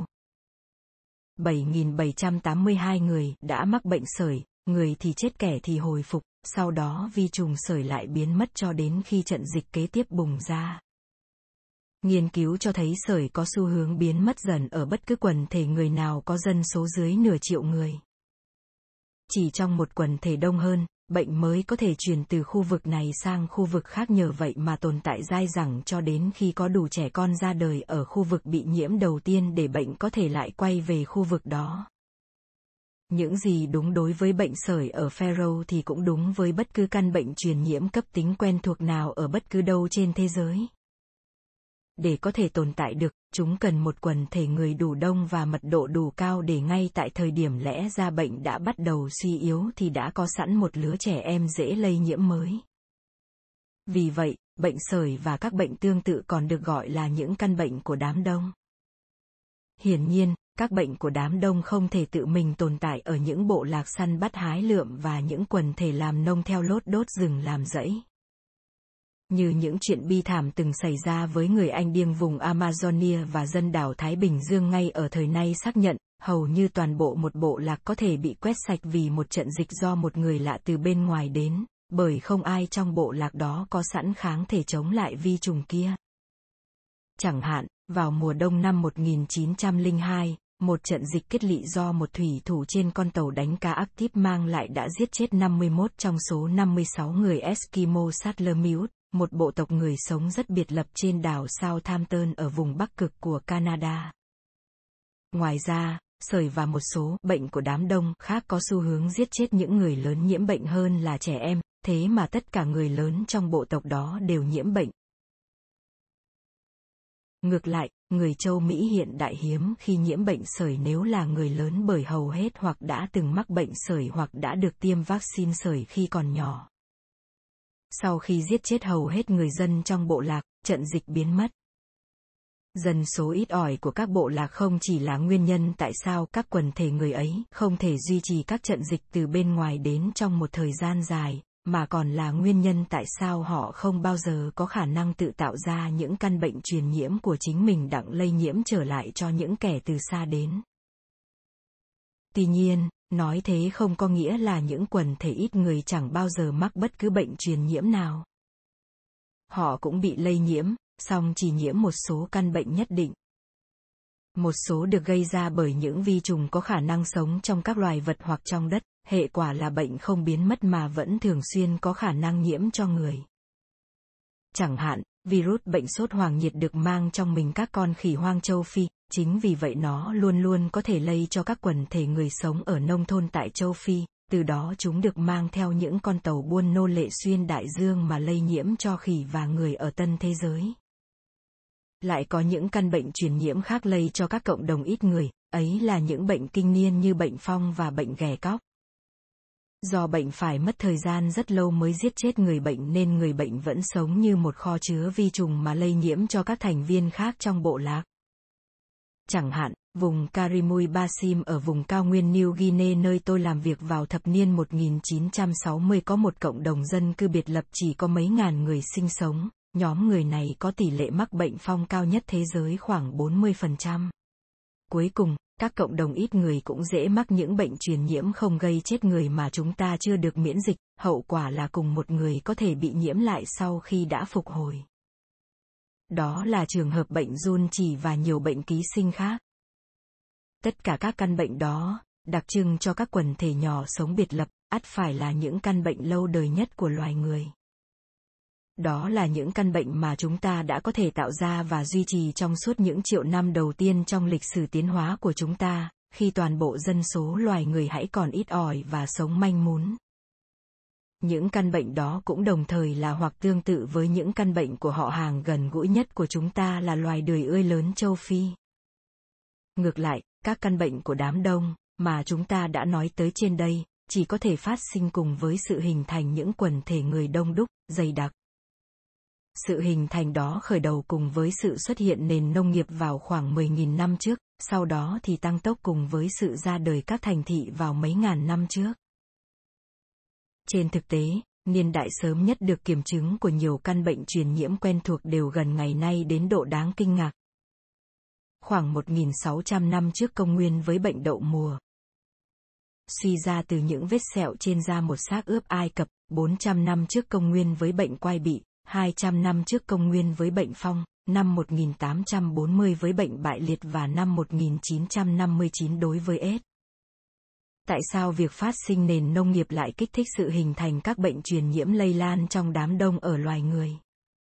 7.782 người đã mắc bệnh sởi, người thì chết kẻ thì hồi phục, sau đó vi trùng sởi lại biến mất cho đến khi trận dịch kế tiếp bùng ra. Nghiên cứu cho thấy sởi có xu hướng biến mất dần ở bất cứ quần thể người nào có dân số dưới nửa triệu người. Chỉ trong một quần thể đông hơn, bệnh mới có thể truyền từ khu vực này sang khu vực khác, nhờ vậy mà tồn tại dai dẳng cho đến khi có đủ trẻ con ra đời ở khu vực bị nhiễm đầu tiên để bệnh có thể lại quay về khu vực đó. Những gì đúng đối với bệnh sởi ở Faroe thì cũng đúng với bất cứ căn bệnh truyền nhiễm cấp tính quen thuộc nào ở bất cứ đâu trên thế giới. Để có thể tồn tại được, chúng cần một quần thể người đủ đông và mật độ đủ cao để ngay tại thời điểm lẽ ra bệnh đã bắt đầu suy yếu thì đã có sẵn một lứa trẻ em dễ lây nhiễm mới. Vì vậy, bệnh sởi và các bệnh tương tự còn được gọi là những căn bệnh của đám đông. Hiển nhiên, các bệnh của đám đông không thể tự mình tồn tại ở những bộ lạc săn bắt hái lượm và những quần thể làm nông theo lốt đốt rừng làm rẫy. Như những chuyện bi thảm từng xảy ra với người Anh điêng vùng Amazonia và dân đảo Thái Bình Dương ngay ở thời nay xác nhận, hầu như toàn bộ một bộ lạc có thể bị quét sạch vì một trận dịch do một người lạ từ bên ngoài đến, bởi không ai trong bộ lạc đó có sẵn kháng thể chống lại vi trùng kia. Chẳng hạn, vào mùa đông năm 1902, một trận dịch kết lị do một thủy thủ trên con tàu đánh cá Arctic mang lại đã giết chết 51 trong số 56 người Eskimo Sattlermiut, một bộ tộc người sống rất biệt lập trên đảo Southampton ở vùng Bắc Cực của Canada. Ngoài ra, sởi và một số bệnh của đám đông khác có xu hướng giết chết những người lớn nhiễm bệnh hơn là trẻ em, thế mà tất cả người lớn trong bộ tộc đó đều nhiễm bệnh. Ngược lại, người châu Mỹ hiện đại hiếm khi nhiễm bệnh sởi nếu là người lớn bởi hầu hết hoặc đã từng mắc bệnh sởi hoặc đã được tiêm vaccine sởi khi còn nhỏ. Sau khi giết chết hầu hết người dân trong bộ lạc, trận dịch biến mất. Dân số ít ỏi của các bộ lạc không chỉ là nguyên nhân tại sao các quần thể người ấy không thể duy trì các trận dịch từ bên ngoài đến trong một thời gian dài, mà còn là nguyên nhân tại sao họ không bao giờ có khả năng tự tạo ra những căn bệnh truyền nhiễm của chính mình đặng lây nhiễm trở lại cho những kẻ từ xa đến. Tuy nhiên, nói thế không có nghĩa là những quần thể ít người chẳng bao giờ mắc bất cứ bệnh truyền nhiễm nào. Họ cũng bị lây nhiễm, song chỉ nhiễm một số căn bệnh nhất định. Một số được gây ra bởi những vi trùng có khả năng sống trong các loài vật hoặc trong đất, hệ quả là bệnh không biến mất mà vẫn thường xuyên có khả năng nhiễm cho người. Chẳng hạn, virus bệnh sốt hoàng nhiệt được mang trong mình các con khỉ hoang châu Phi, chính vì vậy nó luôn luôn có thể lây cho các quần thể người sống ở nông thôn tại châu Phi, từ đó chúng được mang theo những con tàu buôn nô lệ xuyên đại dương mà lây nhiễm cho khỉ và người ở tân thế giới. Lại có những căn bệnh truyền nhiễm khác lây cho các cộng đồng ít người, ấy là những bệnh kinh niên như bệnh phong và bệnh ghẻ cóc. Do bệnh phải mất thời gian rất lâu mới giết chết người bệnh nên người bệnh vẫn sống như một kho chứa vi trùng mà lây nhiễm cho các thành viên khác trong bộ lạc. Chẳng hạn, vùng Karimui Basim ở vùng cao nguyên New Guinea nơi tôi làm việc vào thập niên 1960 có một cộng đồng dân cư biệt lập chỉ có mấy ngàn người sinh sống, nhóm người này có tỷ lệ mắc bệnh phong cao nhất thế giới khoảng 40%. Cuối cùng, các cộng đồng ít người cũng dễ mắc những bệnh truyền nhiễm không gây chết người mà chúng ta chưa được miễn dịch, hậu quả là cùng một người có thể bị nhiễm lại sau khi đã phục hồi. Đó là trường hợp bệnh giun chỉ và nhiều bệnh ký sinh khác. Tất cả các căn bệnh đó, đặc trưng cho các quần thể nhỏ sống biệt lập, ắt phải là những căn bệnh lâu đời nhất của loài người. Đó là những căn bệnh mà chúng ta đã có thể tạo ra và duy trì trong suốt những triệu năm đầu tiên trong lịch sử tiến hóa của chúng ta, khi toàn bộ dân số loài người hãy còn ít ỏi và sống manh mún. Những căn bệnh đó cũng đồng thời là hoặc tương tự với những căn bệnh của họ hàng gần gũi nhất của chúng ta là loài đười ươi lớn châu Phi. Ngược lại, các căn bệnh của đám đông, mà chúng ta đã nói tới trên đây, chỉ có thể phát sinh cùng với sự hình thành những quần thể người đông đúc, dày đặc. Sự hình thành đó khởi đầu cùng với sự xuất hiện nền nông nghiệp vào khoảng 10.000 năm trước, sau đó thì tăng tốc cùng với sự ra đời các thành thị vào mấy ngàn năm trước. Trên thực tế, niên đại sớm nhất được kiểm chứng của nhiều căn bệnh truyền nhiễm quen thuộc đều gần ngày nay đến độ đáng kinh ngạc. Khoảng 1.600 năm trước công nguyên với bệnh đậu mùa. Suy ra từ những vết sẹo trên da một xác ướp Ai Cập, 400 năm trước công nguyên với bệnh quai bị, 200 năm trước công nguyên với bệnh phong, năm 1840 với bệnh bại liệt và năm 1959 đối với AIDS. Tại sao việc phát sinh nền nông nghiệp lại kích thích sự hình thành các bệnh truyền nhiễm lây lan trong đám đông ở loài người?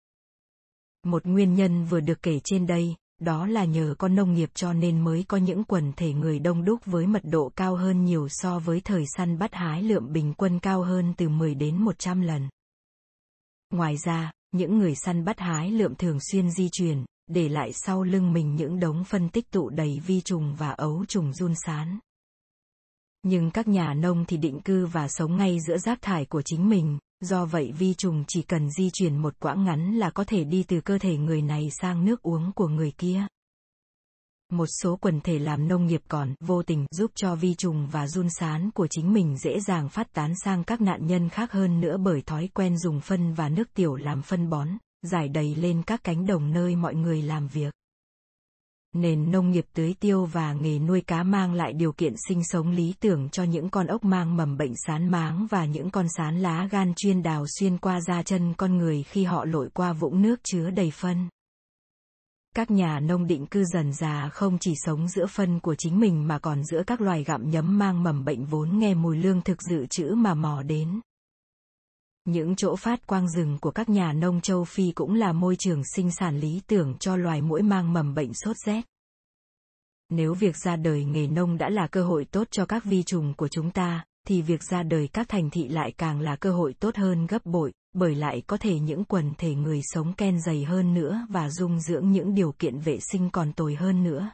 Một nguyên nhân vừa được kể trên đây, đó là nhờ có nông nghiệp cho nên mới có những quần thể người đông đúc với mật độ cao hơn nhiều so với thời săn bắt hái lượm bình quân cao hơn từ 10 đến 100 lần. Ngoài ra, những người săn bắt hái lượm thường xuyên di chuyển, để lại sau lưng mình những đống phân tích tụ đầy vi trùng và ấu trùng giun sán. Nhưng các nhà nông thì định cư và sống ngay giữa rác thải của chính mình, do vậy vi trùng chỉ cần di chuyển một quãng ngắn là có thể đi từ cơ thể người này sang nước uống của người kia. Một số quần thể làm nông nghiệp còn vô tình giúp cho vi trùng và giun sán của chính mình dễ dàng phát tán sang các nạn nhân khác hơn nữa bởi thói quen dùng phân và nước tiểu làm phân bón, rải đầy lên các cánh đồng nơi mọi người làm việc. Nền nông nghiệp tưới tiêu và nghề nuôi cá mang lại điều kiện sinh sống lý tưởng cho những con ốc mang mầm bệnh sán máng và những con sán lá gan chuyên đào xuyên qua da chân con người khi họ lội qua vũng nước chứa đầy phân. Các nhà nông định cư dần dà không chỉ sống giữa phân của chính mình mà còn giữa các loài gặm nhấm mang mầm bệnh vốn nghe mùi lương thực dự trữ mà mò đến. Những chỗ phát quang rừng của các nhà nông châu Phi cũng là môi trường sinh sản lý tưởng cho loài muỗi mang mầm bệnh sốt rét. Nếu việc ra đời nghề nông đã là cơ hội tốt cho các vi trùng của chúng ta, thì việc ra đời các thành thị lại càng là cơ hội tốt hơn gấp bội, bởi lại có thể những quần thể người sống ken dày hơn nữa và dung dưỡng những điều kiện vệ sinh còn tồi hơn nữa.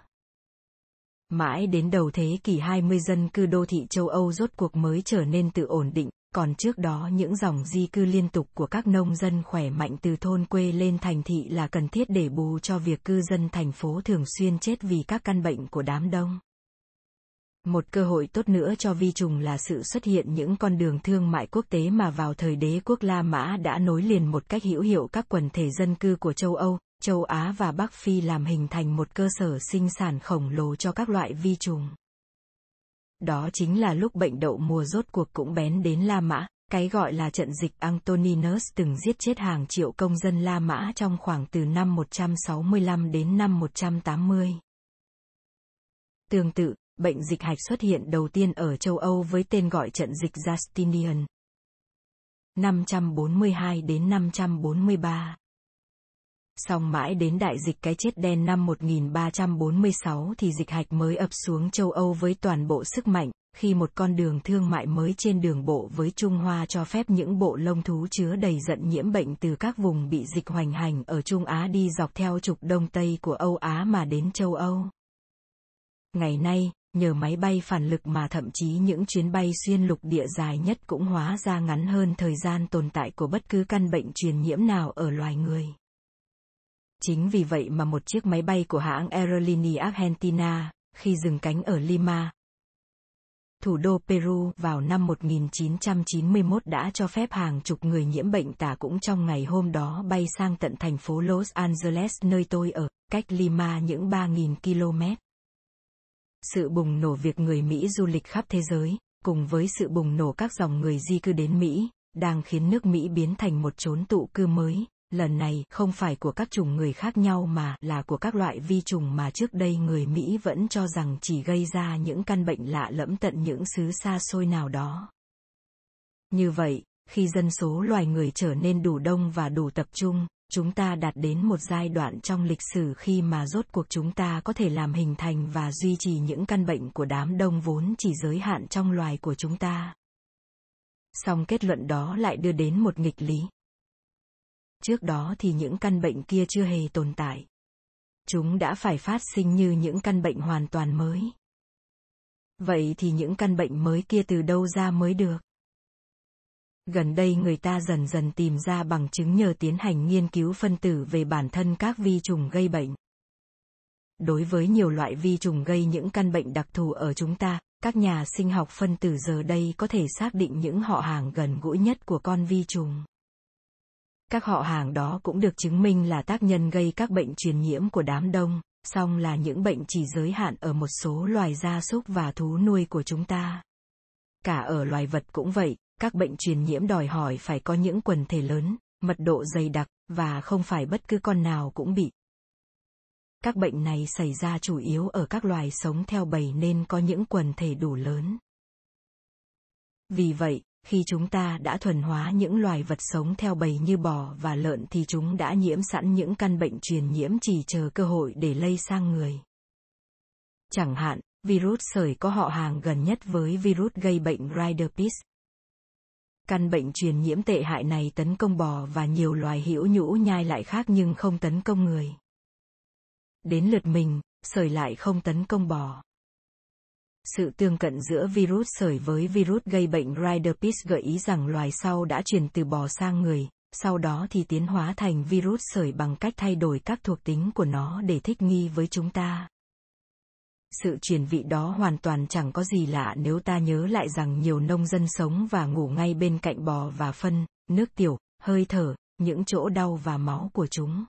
Mãi đến đầu thế kỷ 20 dân cư đô thị châu Âu rốt cuộc mới trở nên tự ổn định, còn trước đó những dòng di cư liên tục của các nông dân khỏe mạnh từ thôn quê lên thành thị là cần thiết để bù cho việc cư dân thành phố thường xuyên chết vì các căn bệnh của đám đông. Một cơ hội tốt nữa cho vi trùng là sự xuất hiện những con đường thương mại quốc tế mà vào thời đế quốc La Mã đã nối liền một cách hữu hiệu các quần thể dân cư của châu Âu, châu Á và Bắc Phi làm hình thành một cơ sở sinh sản khổng lồ cho các loại vi trùng. Đó chính là lúc bệnh đậu mùa rốt cuộc cũng bén đến La Mã, cái gọi là trận dịch Antoninus từng giết chết hàng triệu công dân La Mã trong khoảng từ năm 165 đến năm 180. Tương tự, bệnh dịch hạch xuất hiện đầu tiên ở châu Âu với tên gọi trận dịch Justinian. 542 đến 543. Song mãi đến đại dịch cái chết đen năm 1346 thì dịch hạch mới ập xuống châu Âu với toàn bộ sức mạnh, khi một con đường thương mại mới trên đường bộ với Trung Hoa cho phép những bộ lông thú chứa đầy giận nhiễm bệnh từ các vùng bị dịch hoành hành ở Trung Á đi dọc theo trục Đông Tây của Âu Á mà đến châu Âu. Ngày nay, nhờ máy bay phản lực mà thậm chí những chuyến bay xuyên lục địa dài nhất cũng hóa ra ngắn hơn thời gian tồn tại của bất cứ căn bệnh truyền nhiễm nào ở loài người. Chính vì vậy mà một chiếc máy bay của hãng Aerolínea Argentina, khi dừng cánh ở Lima, thủ đô Peru vào năm 1991 đã cho phép hàng chục người nhiễm bệnh tả cũng trong ngày hôm đó bay sang tận thành phố Los Angeles nơi tôi ở, cách Lima những 3.000 km. Sự bùng nổ việc người Mỹ du lịch khắp thế giới, cùng với sự bùng nổ các dòng người di cư đến Mỹ, đang khiến nước Mỹ biến thành một chốn tụ cư mới, lần này không phải của các chủng người khác nhau mà là của các loại vi trùng mà trước đây người Mỹ vẫn cho rằng chỉ gây ra những căn bệnh lạ lẫm tận những xứ xa xôi nào đó. Như vậy, khi dân số loài người trở nên đủ đông và đủ tập trung, chúng ta đạt đến một giai đoạn trong lịch sử khi mà rốt cuộc chúng ta có thể làm hình thành và duy trì những căn bệnh của đám đông vốn chỉ giới hạn trong loài của chúng ta. Song kết luận đó lại đưa đến một nghịch lý. Trước đó thì những căn bệnh kia chưa hề tồn tại. Chúng đã phải phát sinh như những căn bệnh hoàn toàn mới. Vậy thì những căn bệnh mới kia từ đâu ra mới được? Gần đây người ta dần dần tìm ra bằng chứng nhờ tiến hành nghiên cứu phân tử về bản thân các vi trùng gây bệnh. Đối với nhiều loại vi trùng gây những căn bệnh đặc thù ở chúng ta, các nhà sinh học phân tử giờ đây có thể xác định những họ hàng gần gũi nhất của con vi trùng. Các họ hàng đó cũng được chứng minh là tác nhân gây các bệnh truyền nhiễm của đám đông, song là những bệnh chỉ giới hạn ở một số loài gia súc và thú nuôi của chúng ta. Cả ở loài vật cũng vậy, các bệnh truyền nhiễm đòi hỏi phải có những quần thể lớn, mật độ dày đặc, và không phải bất cứ con nào cũng bị. Các bệnh này xảy ra chủ yếu ở các loài sống theo bầy nên có những quần thể đủ lớn. Vì vậy, khi chúng ta đã thuần hóa những loài vật sống theo bầy như bò và lợn thì chúng đã nhiễm sẵn những căn bệnh truyền nhiễm chỉ chờ cơ hội để lây sang người. Chẳng hạn, virus sởi có họ hàng gần nhất với virus gây bệnh Rinderpest. Căn bệnh truyền nhiễm tệ hại này tấn công bò và nhiều loài hữu nhũ nhai lại khác nhưng không tấn công người. Đến lượt mình, sởi lại không tấn công bò. Sự tương cận giữa virus sởi với virus gây bệnh Rinderpest gợi ý rằng loài sau đã truyền từ bò sang người, sau đó thì tiến hóa thành virus sởi bằng cách thay đổi các thuộc tính của nó để thích nghi với chúng ta. Sự chuyển vị đó hoàn toàn chẳng có gì lạ nếu ta nhớ lại rằng nhiều nông dân sống và ngủ ngay bên cạnh bò và phân, nước tiểu, hơi thở, những chỗ đau và máu của chúng.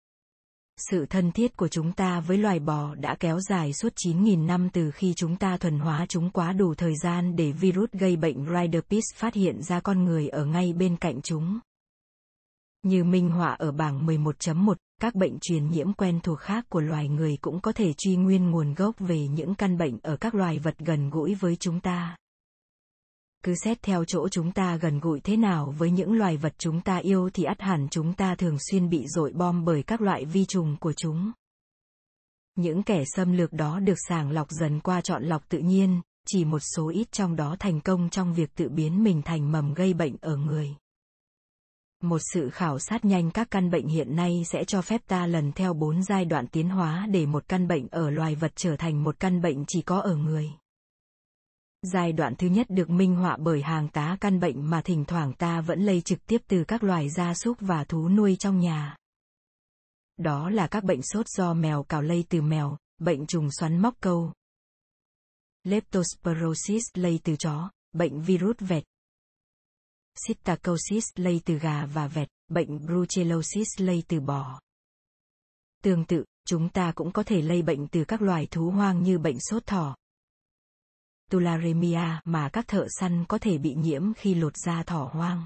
Sự thân thiết của chúng ta với loài bò đã kéo dài suốt 9.000 năm từ khi chúng ta thuần hóa chúng quá đủ thời gian để virus gây bệnh Rinderpest phát hiện ra con người ở ngay bên cạnh chúng. Như minh họa ở bảng 11.1, các bệnh truyền nhiễm quen thuộc khác của loài người cũng có thể truy nguyên nguồn gốc về những căn bệnh ở các loài vật gần gũi với chúng ta. Cứ xét theo chỗ chúng ta gần gũi thế nào với những loài vật chúng ta yêu thì ắt hẳn chúng ta thường xuyên bị dội bom bởi các loại vi trùng của chúng. Những kẻ xâm lược đó được sàng lọc dần qua chọn lọc tự nhiên, chỉ một số ít trong đó thành công trong việc tự biến mình thành mầm gây bệnh ở người. Một sự khảo sát nhanh các căn bệnh hiện nay sẽ cho phép ta lần theo 4 giai đoạn tiến hóa để một căn bệnh ở loài vật trở thành một căn bệnh chỉ có ở người. Giai đoạn thứ nhất được minh họa bởi hàng tá căn bệnh mà thỉnh thoảng ta vẫn lây trực tiếp từ các loài gia súc và thú nuôi trong nhà. Đó là các bệnh sốt do mèo cào lây từ mèo, bệnh trùng xoắn móc câu, Leptospirosis lây từ chó, bệnh virus vẹt, Psittacosis lây từ gà và vẹt, bệnh Brucellosis lây từ bò. Tương tự, chúng ta cũng có thể lây bệnh từ các loài thú hoang như bệnh sốt thỏ, Tularemia mà các thợ săn có thể bị nhiễm khi lột da thỏ hoang.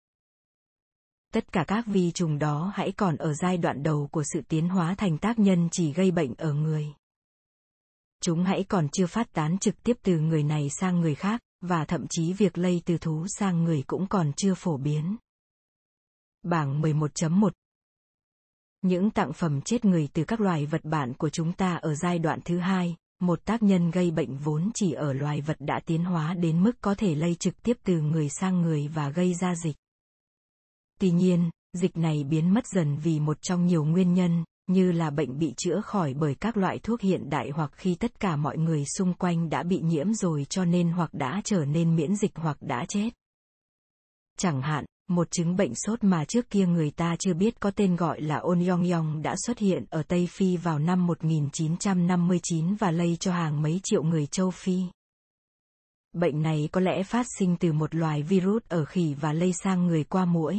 Tất cả các vi trùng đó hãy còn ở giai đoạn đầu của sự tiến hóa thành tác nhân chỉ gây bệnh ở người. Chúng hãy còn chưa phát tán trực tiếp từ người này sang người khác, và thậm chí việc lây từ thú sang người cũng còn chưa phổ biến. Bảng 11.1. Những tạng phẩm chết người từ các loài vật bạn của chúng ta ở giai đoạn thứ hai, một tác nhân gây bệnh vốn chỉ ở loài vật đã tiến hóa đến mức có thể lây trực tiếp từ người sang người và gây ra dịch. Tuy nhiên, dịch này biến mất dần vì một trong nhiều nguyên nhân, như là bệnh bị chữa khỏi bởi các loại thuốc hiện đại hoặc khi tất cả mọi người xung quanh đã bị nhiễm rồi cho nên hoặc đã trở nên miễn dịch hoặc đã chết. Chẳng hạn, một chứng bệnh sốt mà trước kia người ta chưa biết có tên gọi là Onyongyong đã xuất hiện ở Tây Phi vào năm 1959 và lây cho hàng mấy triệu người châu Phi. Bệnh này có lẽ phát sinh từ một loài virus ở khỉ và lây sang người qua muỗi.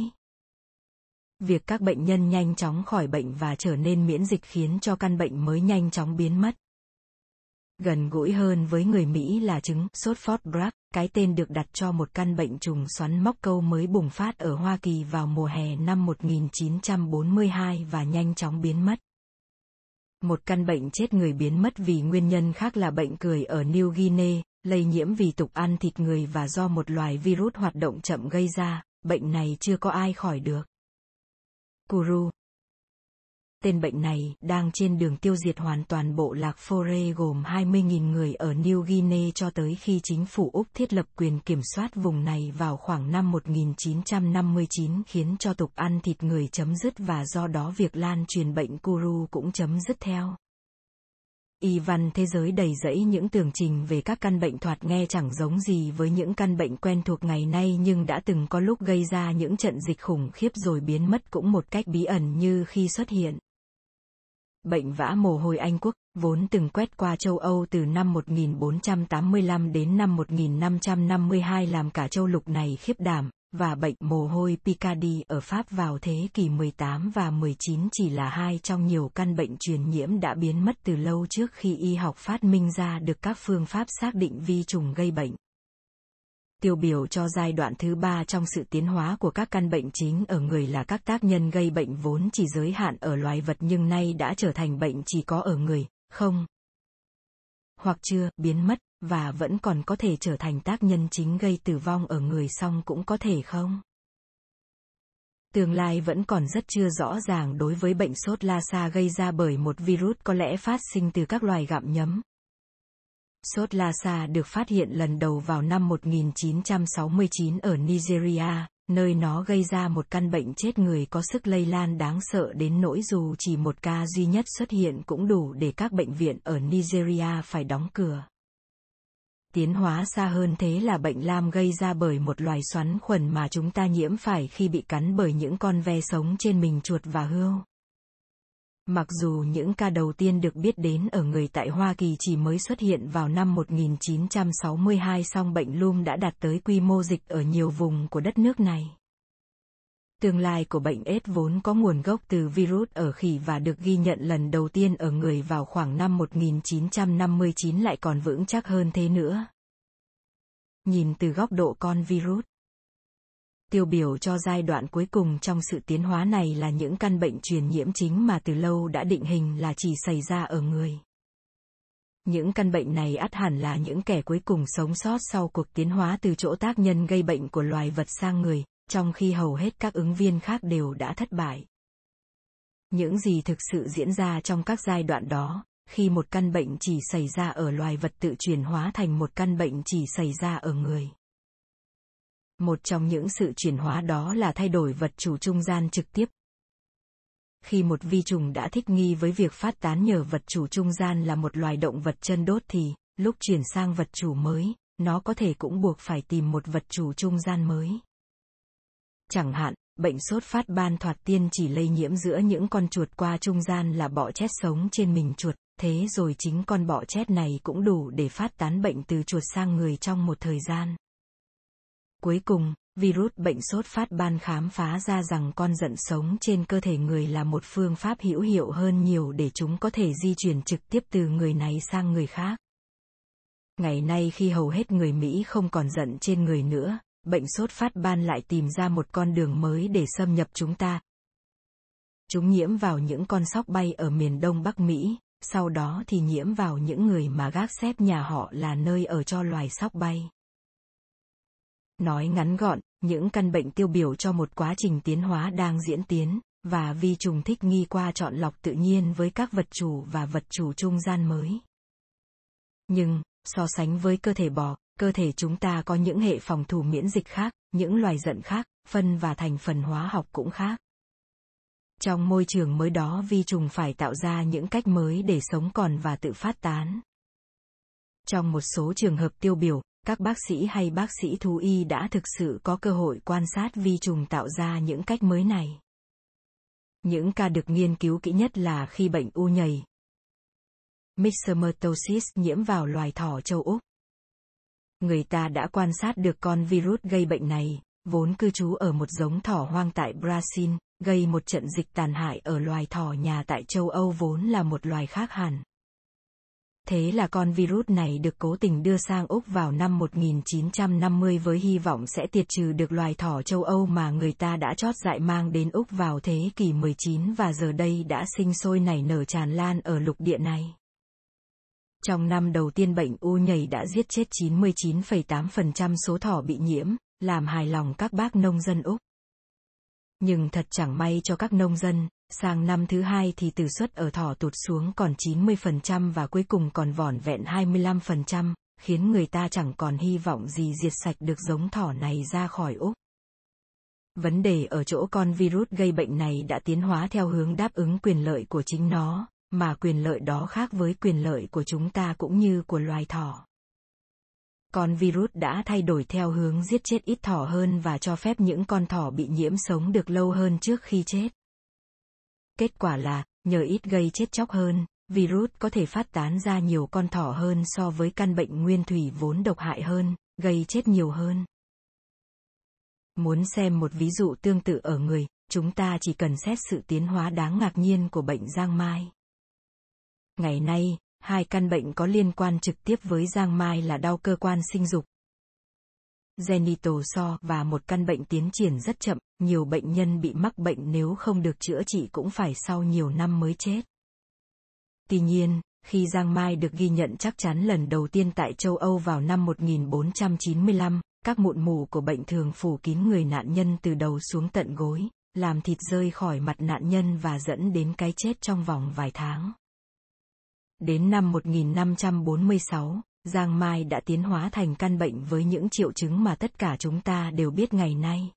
Việc các bệnh nhân nhanh chóng khỏi bệnh và trở nên miễn dịch khiến cho căn bệnh mới nhanh chóng biến mất. Gần gũi hơn với người Mỹ là chứng sốt Fort Bragg, cái tên được đặt cho một căn bệnh trùng xoắn móc câu mới bùng phát ở Hoa Kỳ vào mùa hè năm 1942 và nhanh chóng biến mất. Một căn bệnh chết người biến mất vì nguyên nhân khác là bệnh cười ở New Guinea, lây nhiễm vì tục ăn thịt người và do một loài virus hoạt động chậm gây ra, bệnh này chưa có ai khỏi được. Kuru. tên bệnh này đang trên đường tiêu diệt hoàn toàn bộ lạc Fore gồm 20.000 người ở New Guinea cho tới khi chính phủ Úc thiết lập quyền kiểm soát vùng này vào khoảng năm 1959 khiến cho tục ăn thịt người chấm dứt và do đó việc lan truyền bệnh Kuru cũng chấm dứt theo. Y văn thế giới đầy rẫy những tường trình về các căn bệnh thoạt nghe chẳng giống gì với những căn bệnh quen thuộc ngày nay nhưng đã từng có lúc gây ra những trận dịch khủng khiếp rồi biến mất cũng một cách bí ẩn như khi xuất hiện. Bệnh vã mồ hôi Anh Quốc, vốn từng quét qua châu Âu từ năm 1485 đến năm 1552 làm cả châu lục này khiếp đảm, và bệnh mồ hôi Picardy ở Pháp vào thế kỷ 18 và 19 chỉ là hai trong nhiều căn bệnh truyền nhiễm đã biến mất từ lâu trước khi y học phát minh ra được các phương pháp xác định vi trùng gây bệnh. Tiêu biểu cho giai đoạn thứ ba trong sự tiến hóa của các căn bệnh chính ở người là các tác nhân gây bệnh vốn chỉ giới hạn ở loài vật nhưng nay đã trở thành bệnh chỉ có ở người, không hoặc chưa biến mất, và vẫn còn có thể trở thành tác nhân chính gây tử vong ở người song cũng có thể không. Tương lai vẫn còn rất chưa rõ ràng đối với bệnh sốt Lassa gây ra bởi một virus có lẽ phát sinh từ các loài gặm nhấm. Sốt Lassa được phát hiện lần đầu vào năm 1969 ở Nigeria, nơi nó gây ra một căn bệnh chết người có sức lây lan đáng sợ đến nỗi dù chỉ một ca duy nhất xuất hiện cũng đủ để các bệnh viện ở Nigeria phải đóng cửa. Tiến hóa xa hơn thế là bệnh lam gây ra bởi một loài xoắn khuẩn mà chúng ta nhiễm phải khi bị cắn bởi những con ve sống trên mình chuột và hươu. Mặc dù những ca đầu tiên được biết đến ở người tại Hoa Kỳ chỉ mới xuất hiện vào năm 1962 song bệnh lum đã đạt tới quy mô dịch ở nhiều vùng của đất nước này. Tương lai của bệnh AIDS vốn có nguồn gốc từ virus ở khỉ và được ghi nhận lần đầu tiên ở người vào khoảng năm 1959 lại còn vững chắc hơn thế nữa. Nhìn từ góc độ con virus, tiêu biểu cho giai đoạn cuối cùng trong sự tiến hóa này là những căn bệnh truyền nhiễm chính mà từ lâu đã định hình là chỉ xảy ra ở người. Những căn bệnh này ắt hẳn là những kẻ cuối cùng sống sót sau cuộc tiến hóa từ chỗ tác nhân gây bệnh của loài vật sang người, trong khi hầu hết các ứng viên khác đều đã thất bại. Những gì thực sự diễn ra trong các giai đoạn đó, khi một căn bệnh chỉ xảy ra ở loài vật tự chuyển hóa thành một căn bệnh chỉ xảy ra ở người. Một trong những sự chuyển hóa đó là thay đổi vật chủ trung gian trực tiếp. Khi một vi trùng đã thích nghi với việc phát tán nhờ vật chủ trung gian là một loài động vật chân đốt thì, lúc chuyển sang vật chủ mới, nó có thể cũng buộc phải tìm một vật chủ trung gian mới. Chẳng hạn, bệnh sốt phát ban thoạt tiên chỉ lây nhiễm giữa những con chuột qua trung gian là bọ chét sống trên mình chuột, thế rồi chính con bọ chét này cũng đủ để phát tán bệnh từ chuột sang người trong một thời gian. Cuối cùng, virus bệnh sốt phát ban khám phá ra rằng con giận sống trên cơ thể người là một phương pháp hữu hiệu hơn nhiều để chúng có thể di chuyển trực tiếp từ người này sang người khác. Ngày nay khi hầu hết người Mỹ không còn giận trên người nữa, bệnh sốt phát ban lại tìm ra một con đường mới để xâm nhập chúng ta. Chúng nhiễm vào những con sóc bay ở miền Đông Bắc Mỹ, sau đó thì nhiễm vào những người mà gác xép nhà họ là nơi ở cho loài sóc bay. Nói ngắn gọn, những căn bệnh tiêu biểu cho một quá trình tiến hóa đang diễn tiến, và vi trùng thích nghi qua chọn lọc tự nhiên với các vật chủ và vật chủ trung gian mới. Nhưng, so sánh với cơ thể bò, cơ thể chúng ta có những hệ phòng thủ miễn dịch khác, những loài giận khác, phân và thành phần hóa học cũng khác. Trong môi trường mới đó vi trùng phải tạo ra những cách mới để sống còn và tự phát tán. Trong một số trường hợp tiêu biểu, các bác sĩ hay bác sĩ thú y đã thực sự có cơ hội quan sát vi trùng tạo ra những cách mới này. Những ca được nghiên cứu kỹ nhất là khi bệnh u nhầy Myxomatosis nhiễm vào loài thỏ châu Úc. Người ta đã quan sát được con virus gây bệnh này, vốn cư trú ở một giống thỏ hoang tại Brazil, gây một trận dịch tàn hại ở loài thỏ nhà tại châu Âu vốn là một loài khác hẳn. Thế là con virus này được cố tình đưa sang Úc vào năm 1950 với hy vọng sẽ tiệt trừ được loài thỏ châu Âu mà người ta đã chót dại mang đến Úc vào thế kỷ 19 và giờ đây đã sinh sôi nảy nở tràn lan ở lục địa này. Trong năm đầu tiên bệnh u nhầy đã giết chết 99,8% số thỏ bị nhiễm, làm hài lòng các bác nông dân Úc. Nhưng thật chẳng may cho các nông dân, Sang năm thứ hai thì tần suất ở thỏ tụt xuống còn 90% và cuối cùng còn vỏn vẹn 25%, khiến người ta chẳng còn hy vọng gì diệt sạch được giống thỏ này ra khỏi Úc. Vấn đề ở chỗ con virus gây bệnh này đã tiến hóa theo hướng đáp ứng quyền lợi của chính nó, mà quyền lợi đó khác với quyền lợi của chúng ta cũng như của loài thỏ. Con virus đã thay đổi theo hướng giết chết ít thỏ hơn và cho phép những con thỏ bị nhiễm sống được lâu hơn trước khi chết. Kết quả là, nhờ ít gây chết chóc hơn, virus có thể phát tán ra nhiều con thỏ hơn so với căn bệnh nguyên thủy vốn độc hại hơn, gây chết nhiều hơn. Muốn xem một ví dụ tương tự ở người, chúng ta chỉ cần xét sự tiến hóa đáng ngạc nhiên của bệnh giang mai. Ngày nay, hai căn bệnh có liên quan trực tiếp với giang mai là đau cơ quan sinh dục, genital sore và một căn bệnh tiến triển rất chậm, nhiều bệnh nhân bị mắc bệnh nếu không được chữa trị cũng phải sau nhiều năm mới chết. Tuy nhiên, khi giang mai được ghi nhận chắc chắn lần đầu tiên tại châu Âu vào năm 1495, các mụn mủ của bệnh thường phủ kín người nạn nhân từ đầu xuống tận gối, làm thịt rơi khỏi mặt nạn nhân và dẫn đến cái chết trong vòng vài tháng. Đến năm 1546, giang mai đã tiến hóa thành căn bệnh với những triệu chứng mà tất cả chúng ta đều biết ngày nay.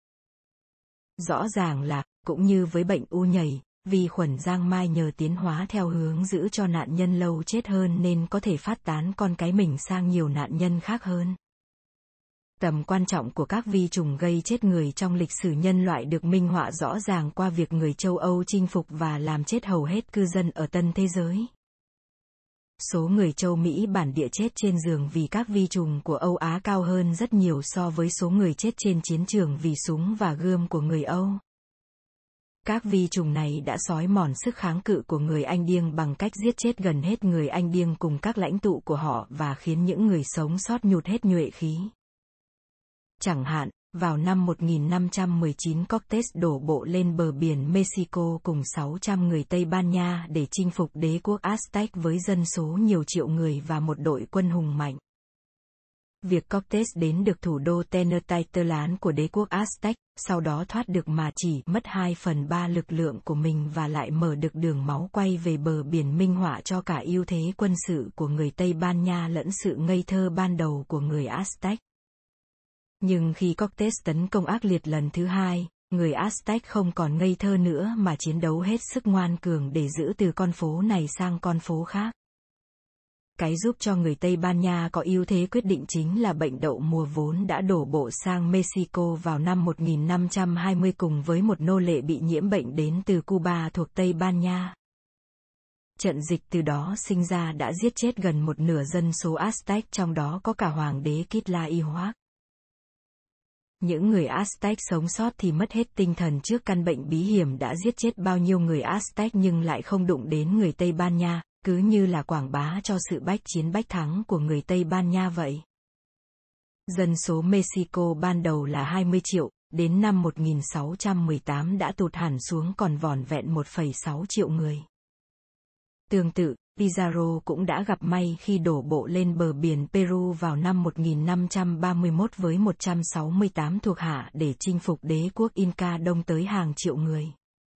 Rõ ràng là, cũng như với bệnh u nhầy, vi khuẩn giang mai nhờ tiến hóa theo hướng giữ cho nạn nhân lâu chết hơn nên có thể phát tán con cái mình sang nhiều nạn nhân khác hơn. Tầm quan trọng của các vi trùng gây chết người trong lịch sử nhân loại được minh họa rõ ràng qua việc người châu Âu chinh phục và làm chết hầu hết cư dân ở tân thế giới. Số người châu Mỹ bản địa chết trên giường vì các vi trùng của Âu Á cao hơn rất nhiều so với số người chết trên chiến trường vì súng và gươm của người Âu. Các vi trùng này đã xói mòn sức kháng cự của người Anh Điêng bằng cách giết chết gần hết người Anh Điêng cùng các lãnh tụ của họ và khiến những người sống sót nhụt hết nhuệ khí. Chẳng hạn, vào năm 1519 Cortés đổ bộ lên bờ biển Mexico cùng 600 người Tây Ban Nha để chinh phục đế quốc Aztec với dân số nhiều triệu người và một đội quân hùng mạnh. Việc Cortés đến được thủ đô Tenochtitlan của đế quốc Aztec, sau đó thoát được mà chỉ mất 2/3 lực lượng của mình và lại mở được đường máu quay về bờ biển minh họa cho cả ưu thế quân sự của người Tây Ban Nha lẫn sự ngây thơ ban đầu của người Aztec. Nhưng khi Cortés tấn công ác liệt lần thứ hai, người Aztec không còn ngây thơ nữa mà chiến đấu hết sức ngoan cường để giữ từ con phố này sang con phố khác. Cái giúp cho người Tây Ban Nha có ưu thế quyết định chính là bệnh đậu mùa vốn đã đổ bộ sang Mexico vào năm 1520 cùng với một nô lệ bị nhiễm bệnh đến từ Cuba thuộc Tây Ban Nha. Trận dịch từ đó sinh ra đã giết chết gần một nửa dân số Aztec, trong đó có cả hoàng đế Quetzalcoatl. Những người Aztec sống sót thì mất hết tinh thần trước căn bệnh bí hiểm đã giết chết bao nhiêu người Aztec nhưng lại không đụng đến người Tây Ban Nha, cứ như là quảng bá cho sự bách chiến bách thắng của người Tây Ban Nha vậy. Dân số Mexico ban đầu là 20 triệu, đến năm 1618 đã tụt hẳn xuống còn vỏn vẹn 1,6 triệu người. Tương tự, Pizarro cũng đã gặp may khi đổ bộ lên bờ biển Peru vào năm 1531 với 168 thuộc hạ để chinh phục đế quốc Inca đông tới hàng triệu người.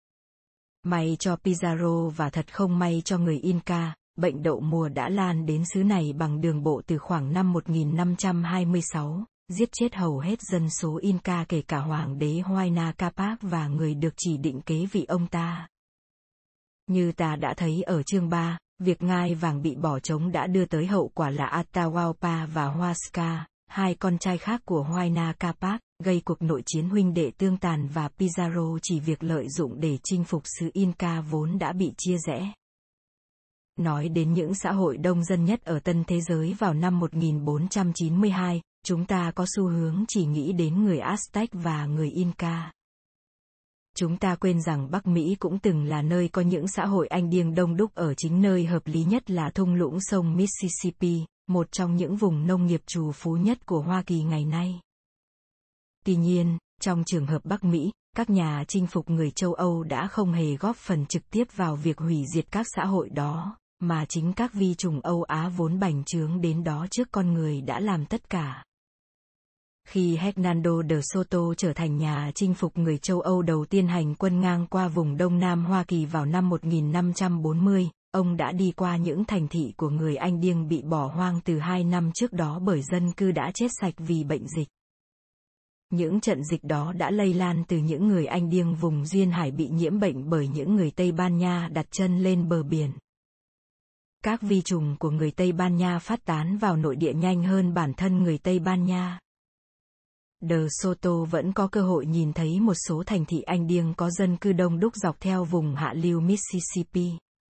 May cho Pizarro và thật không may cho người Inca, bệnh đậu mùa đã lan đến xứ này bằng đường bộ từ khoảng năm 1526, giết chết hầu hết dân số Inca kể cả hoàng đế Huayna Capac và người được chỉ định kế vị ông ta. Như ta đã thấy ở chương 3, việc ngai vàng bị bỏ trống đã đưa tới hậu quả là Atahualpa và Huasca, hai con trai khác của Huayna Capac, gây cuộc nội chiến huynh đệ tương tàn và Pizarro chỉ việc lợi dụng để chinh phục xứ Inca vốn đã bị chia rẽ. Nói đến những xã hội đông dân nhất ở tân thế giới vào năm 1492, chúng ta có xu hướng chỉ nghĩ đến người Aztec và người Inca. Chúng ta quên rằng Bắc Mỹ cũng từng là nơi có những xã hội Anh Điêng đông đúc ở chính nơi hợp lý nhất là thung lũng sông Mississippi, một trong những vùng nông nghiệp trù phú nhất của Hoa Kỳ ngày nay. Tuy nhiên, trong trường hợp Bắc Mỹ, các nhà chinh phục người châu Âu đã không hề góp phần trực tiếp vào việc hủy diệt các xã hội đó, mà chính các vi trùng Âu Á vốn bành trướng đến đó trước con người đã làm tất cả. Khi Hernando de Soto trở thành nhà chinh phục người châu Âu đầu tiên hành quân ngang qua vùng Đông Nam Hoa Kỳ vào năm 1540, ông đã đi qua những thành thị của người Anh Điêng bị bỏ hoang từ 2 năm trước đó bởi dân cư đã chết sạch vì bệnh dịch. Những trận dịch đó đã lây lan từ những người Anh Điêng vùng duyên hải bị nhiễm bệnh bởi những người Tây Ban Nha đặt chân lên bờ biển. Các vi trùng của người Tây Ban Nha phát tán vào nội địa nhanh hơn bản thân người Tây Ban Nha. De Soto vẫn có cơ hội nhìn thấy một số thành thị Anh Điêng có dân cư đông đúc dọc theo vùng hạ lưu Mississippi.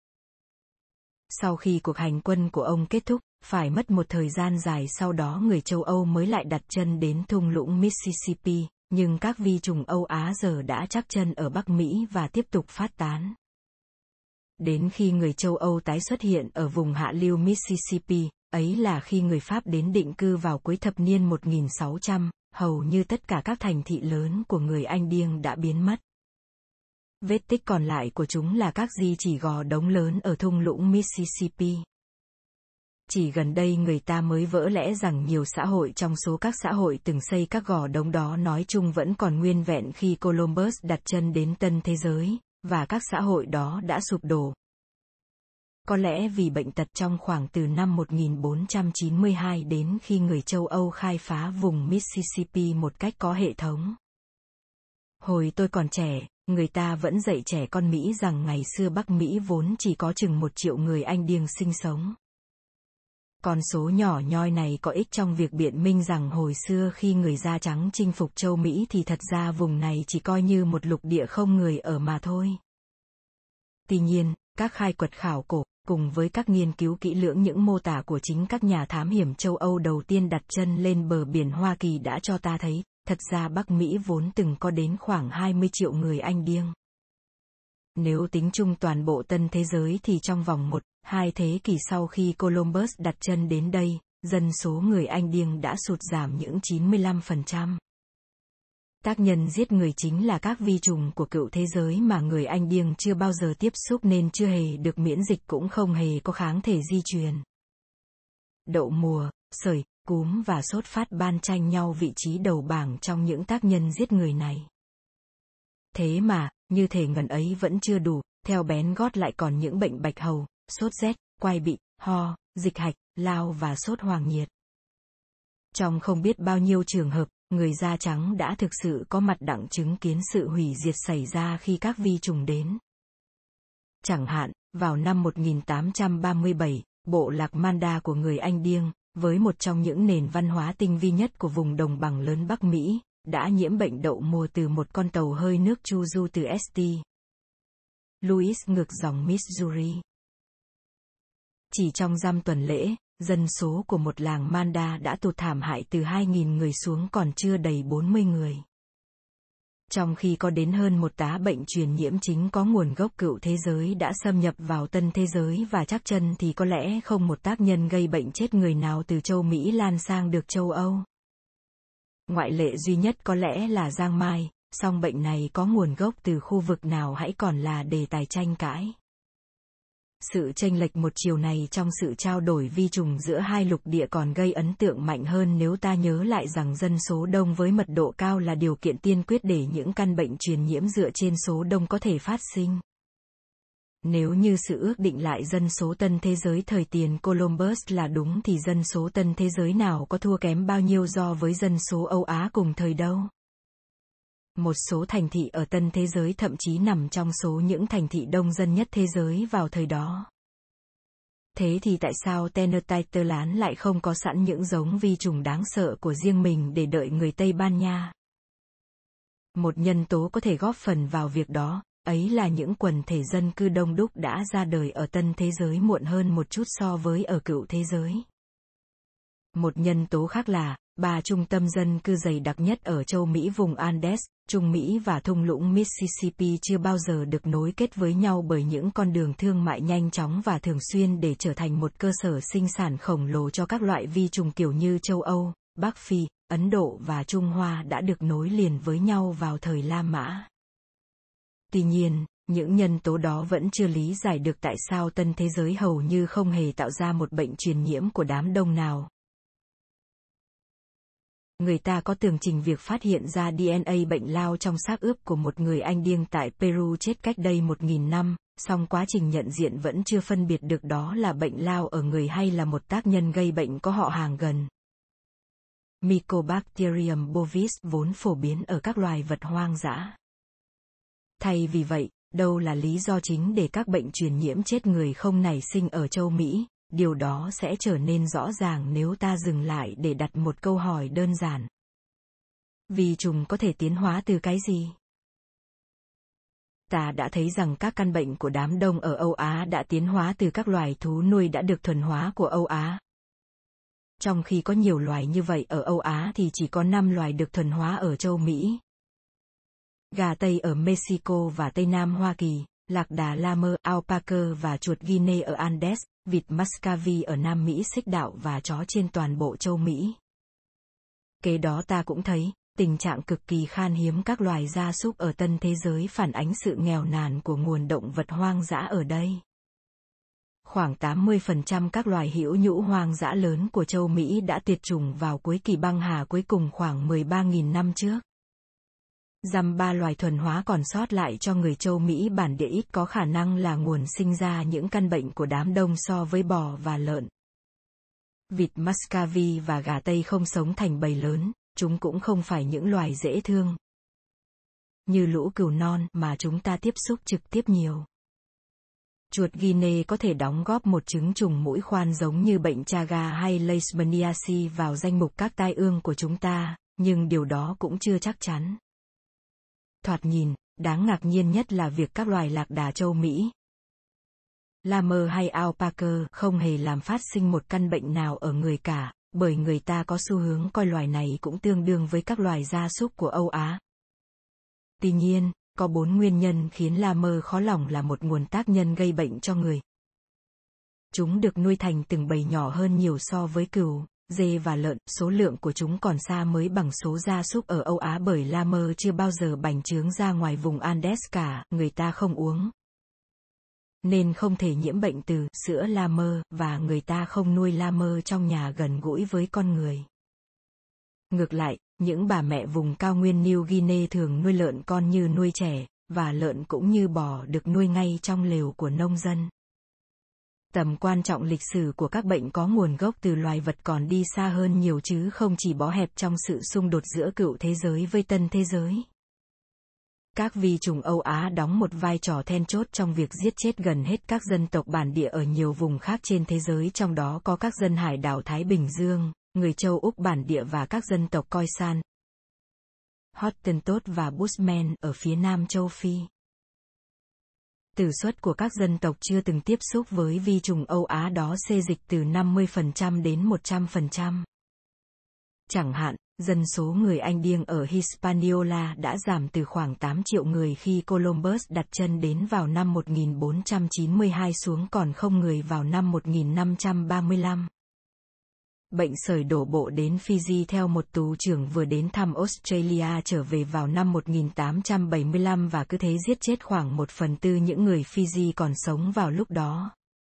Sau khi cuộc hành quân của ông kết thúc, phải mất một thời gian dài sau đó người châu Âu mới lại đặt chân đến thung lũng Mississippi, nhưng các vi trùng Âu Á giờ đã chắc chân ở Bắc Mỹ và tiếp tục phát tán. Đến khi người châu Âu tái xuất hiện ở vùng hạ lưu Mississippi, ấy là khi người Pháp đến định cư vào cuối thập niên 1600, hầu như tất cả các thành thị lớn của người Anh Điêng đã biến mất. Vết tích còn lại của chúng là các di chỉ gò đống lớn ở thung lũng Mississippi. Chỉ gần đây người ta mới vỡ lẽ rằng nhiều xã hội trong số các xã hội từng xây các gò đống đó nói chung vẫn còn nguyên vẹn khi Columbus đặt chân đến Tân Thế Giới, và các xã hội đó đã sụp đổ. Có lẽ vì bệnh tật trong khoảng từ năm 1492 đến khi người châu Âu khai phá vùng Mississippi một cách có hệ thống. Hồi tôi còn trẻ, người ta vẫn dạy trẻ con Mỹ rằng ngày xưa Bắc Mỹ vốn chỉ có chừng 1 triệu người Anh Điêng sinh sống. Con số nhỏ nhoi này có ích trong việc biện minh rằng hồi xưa khi người da trắng chinh phục châu Mỹ thì thật ra vùng này chỉ coi như một lục địa không người ở mà thôi. Tuy nhiên, các khai quật khảo cổ, cùng với các nghiên cứu kỹ lưỡng những mô tả của chính các nhà thám hiểm châu Âu đầu tiên đặt chân lên bờ biển Hoa Kỳ đã cho ta thấy, thật ra Bắc Mỹ vốn từng có đến khoảng 20 triệu người Anh Điêng. Nếu tính chung toàn bộ Tân Thế Giới thì trong vòng 1-2 thế kỷ sau khi Columbus đặt chân đến đây, dân số người Anh Điêng đã sụt giảm những 95%. Tác nhân giết người chính là các vi trùng của cựu thế giới mà người Anh Điêng chưa bao giờ tiếp xúc nên chưa hề được miễn dịch cũng không hề có kháng thể di truyền. Đậu mùa, sởi, cúm và sốt phát ban tranh nhau vị trí đầu bảng trong những tác nhân giết người này. Thế mà, như thể ngần ấy vẫn chưa đủ, theo bén gót lại còn những bệnh bạch hầu, sốt rét, quai bị, ho, dịch hạch, lao và sốt hoàng nhiệt. Trong không biết bao nhiêu trường hợp, người da trắng đã thực sự có mặt đặng chứng kiến sự hủy diệt xảy ra khi các vi trùng đến. Chẳng hạn, vào năm 1837, bộ lạc Manda của người Anh Điêng, với một trong những nền văn hóa tinh vi nhất của vùng đồng bằng lớn Bắc Mỹ, đã nhiễm bệnh đậu mùa từ một con tàu hơi nước chu du từ St. Louis ngược dòng Missouri. Chỉ trong dăm tuần lễ, dân số của một làng Manda đã tụt thảm hại từ 2.000 người xuống còn chưa đầy 40 người. Trong khi có đến hơn một tá bệnh truyền nhiễm chính có nguồn gốc cựu thế giới đã xâm nhập vào Tân Thế Giới và chắc chân thì có lẽ không một tác nhân gây bệnh chết người nào từ châu Mỹ lan sang được châu Âu. Ngoại lệ duy nhất có lẽ là giang mai, song bệnh này có nguồn gốc từ khu vực nào hãy còn là đề tài tranh cãi. Sự chênh lệch một chiều này trong sự trao đổi vi trùng giữa hai lục địa còn gây ấn tượng mạnh hơn nếu ta nhớ lại rằng dân số đông với mật độ cao là điều kiện tiên quyết để những căn bệnh truyền nhiễm dựa trên số đông có thể phát sinh. Nếu như sự ước định lại dân số Tân Thế Giới thời tiền Columbus là đúng thì dân số Tân Thế Giới nào có thua kém bao nhiêu so với dân số Âu Á cùng thời đâu. Một số thành thị ở Tân Thế Giới thậm chí nằm trong số những thành thị đông dân nhất thế giới vào thời đó. Thế thì tại sao Tenochtitlan lại không có sẵn những giống vi trùng đáng sợ của riêng mình để đợi người Tây Ban Nha? Một nhân tố có thể góp phần vào việc đó, ấy là những quần thể dân cư đông đúc đã ra đời ở Tân Thế Giới muộn hơn một chút so với ở cựu thế giới. Một nhân tố khác là, 3 trung tâm dân cư dày đặc nhất ở châu Mỹ vùng Andes, Trung Mỹ và thung lũng Mississippi chưa bao giờ được nối kết với nhau bởi những con đường thương mại nhanh chóng và thường xuyên để trở thành một cơ sở sinh sản khổng lồ cho các loại vi trùng kiểu như châu Âu, Bắc Phi, Ấn Độ và Trung Hoa đã được nối liền với nhau vào thời La Mã. Tuy nhiên, những nhân tố đó vẫn chưa lý giải được tại sao Tân Thế Giới hầu như không hề tạo ra một bệnh truyền nhiễm của đám đông nào. Người ta có tường trình việc phát hiện ra DNA bệnh lao trong xác ướp của một người Anh điên tại Peru chết cách đây 1.000 năm, song quá trình nhận diện vẫn chưa phân biệt được đó là bệnh lao ở người hay là một tác nhân gây bệnh có họ hàng gần. Mycobacterium bovis vốn phổ biến ở các loài vật hoang dã. Thay vì vậy, đâu là lý do chính để các bệnh truyền nhiễm chết người không nảy sinh ở châu Mỹ? Điều đó sẽ trở nên rõ ràng nếu ta dừng lại để đặt một câu hỏi đơn giản. Vi trùng có thể tiến hóa từ cái gì? Ta đã thấy rằng các căn bệnh của đám đông ở Âu Á đã tiến hóa từ các loài thú nuôi đã được thuần hóa của Âu Á. Trong khi có nhiều loài như vậy ở Âu Á thì chỉ có 5 loài được thuần hóa ở châu Mỹ. Gà Tây ở Mexico và Tây Nam Hoa Kỳ, lạc đà Lammer, alpaca và chuột Guinea ở Andes, vịt Muscovy ở Nam Mỹ xích đạo và chó trên toàn bộ châu Mỹ. Kế đó ta cũng thấy, tình trạng cực kỳ khan hiếm các loài gia súc ở tân thế giới phản ánh sự nghèo nàn của nguồn động vật hoang dã ở đây. Khoảng 80% các loài hữu nhũ hoang dã lớn của châu Mỹ đã tuyệt chủng vào cuối kỳ băng hà cuối cùng khoảng 13.000 năm trước. Dăm 3 loài thuần hóa còn sót lại cho người châu Mỹ bản địa ít có khả năng là nguồn sinh ra những căn bệnh của đám đông so với bò và lợn. Vịt Muscovy và gà Tây không sống thành bầy lớn, chúng cũng không phải những loài dễ thương như lũ cừu non mà chúng ta tiếp xúc trực tiếp nhiều. Chuột Guinea có thể đóng góp một chứng trùng mũi khoan giống như bệnh Chaga hay Leishmaniasis vào danh mục các tai ương của chúng ta, nhưng điều đó cũng chưa chắc chắn. Thoạt nhìn, đáng ngạc nhiên nhất là việc các loài lạc đà châu Mỹ, Lammer hay alpaca không hề làm phát sinh một căn bệnh nào ở người cả, bởi người ta có xu hướng coi loài này cũng tương đương với các loài gia súc của Âu Á. Tuy nhiên, có 4 nguyên nhân khiến Lammer khó lòng là một nguồn tác nhân gây bệnh cho người. Chúng được nuôi thành từng bầy nhỏ hơn nhiều so với cừu, dê và lợn, số lượng của chúng còn xa mới bằng số gia súc ở Âu Á bởi Lammer chưa bao giờ bành trướng ra ngoài vùng Andes cả, người ta không uống nên không thể nhiễm bệnh từ sữa Lammer và người ta không nuôi Lammer trong nhà gần gũi với con người. Ngược lại, những bà mẹ vùng cao nguyên New Guinea thường nuôi lợn con như nuôi trẻ, và lợn cũng như bò được nuôi ngay trong lều của nông dân. Tầm quan trọng lịch sử của các bệnh có nguồn gốc từ loài vật còn đi xa hơn nhiều chứ không chỉ bó hẹp trong sự xung đột giữa cựu thế giới với tân thế giới. Các vi trùng Âu Á đóng một vai trò then chốt trong việc giết chết gần hết các dân tộc bản địa ở nhiều vùng khác trên thế giới, trong đó có các dân hải đảo Thái Bình Dương, người châu Úc bản địa và các dân tộc Khoisan, Hottentot và Bushman ở phía nam châu Phi. Tử suất của các dân tộc chưa từng tiếp xúc với vi trùng Âu Á đó xê dịch từ 50% đến 100%. Chẳng hạn, dân số người Anh điên ở Hispaniola đã giảm từ khoảng 8 triệu người khi Columbus đặt chân đến vào năm 1492 xuống còn 0 người vào năm 1535. Bệnh sởi đổ bộ đến Fiji theo một tù trưởng vừa đến thăm Australia trở về vào năm 1875 và cứ thế giết chết khoảng 1/4 những người Fiji còn sống vào lúc đó.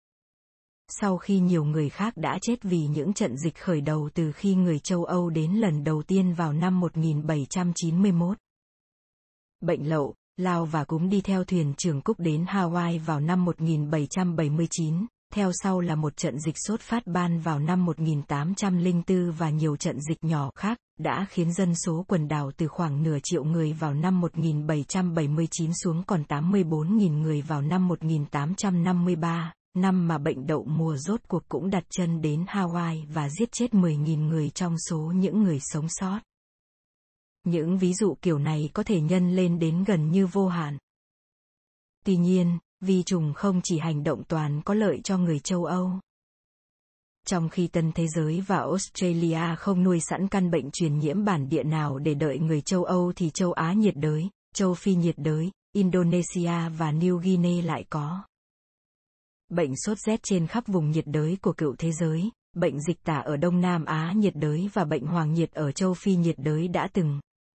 Sau khi nhiều người khác đã chết vì những trận dịch khởi đầu từ khi người châu Âu đến lần đầu tiên vào năm 1791. Bệnh lậu, lao và cúm đi theo thuyền trưởng Cook đến Hawaii vào năm 1779, theo sau là một trận dịch sốt phát ban vào năm 1804 và nhiều trận dịch nhỏ khác, đã khiến dân số quần đảo từ khoảng nửa triệu người vào năm 1779 xuống còn 84.000 người vào năm 1853. Năm mà bệnh đậu mùa rốt cuộc cũng đặt chân đến Hawaii và giết chết 10.000 người trong số những người sống sót. Những ví dụ kiểu này có thể nhân lên đến gần như vô hạn. Tuy nhiên, vi trùng không chỉ hành động toàn có lợi cho người châu Âu. Trong khi tân thế giới và Australia không nuôi sẵn căn bệnh truyền nhiễm bản địa nào để đợi người châu Âu thì châu Á nhiệt đới, châu Phi nhiệt đới, Indonesia và New Guinea lại có. Bệnh sốt rét trên khắp vùng nhiệt đới của cựu thế giới, bệnh dịch tả ở Đông Nam Á nhiệt đới và bệnh hoàng nhiệt ở châu Phi nhiệt đới đã từng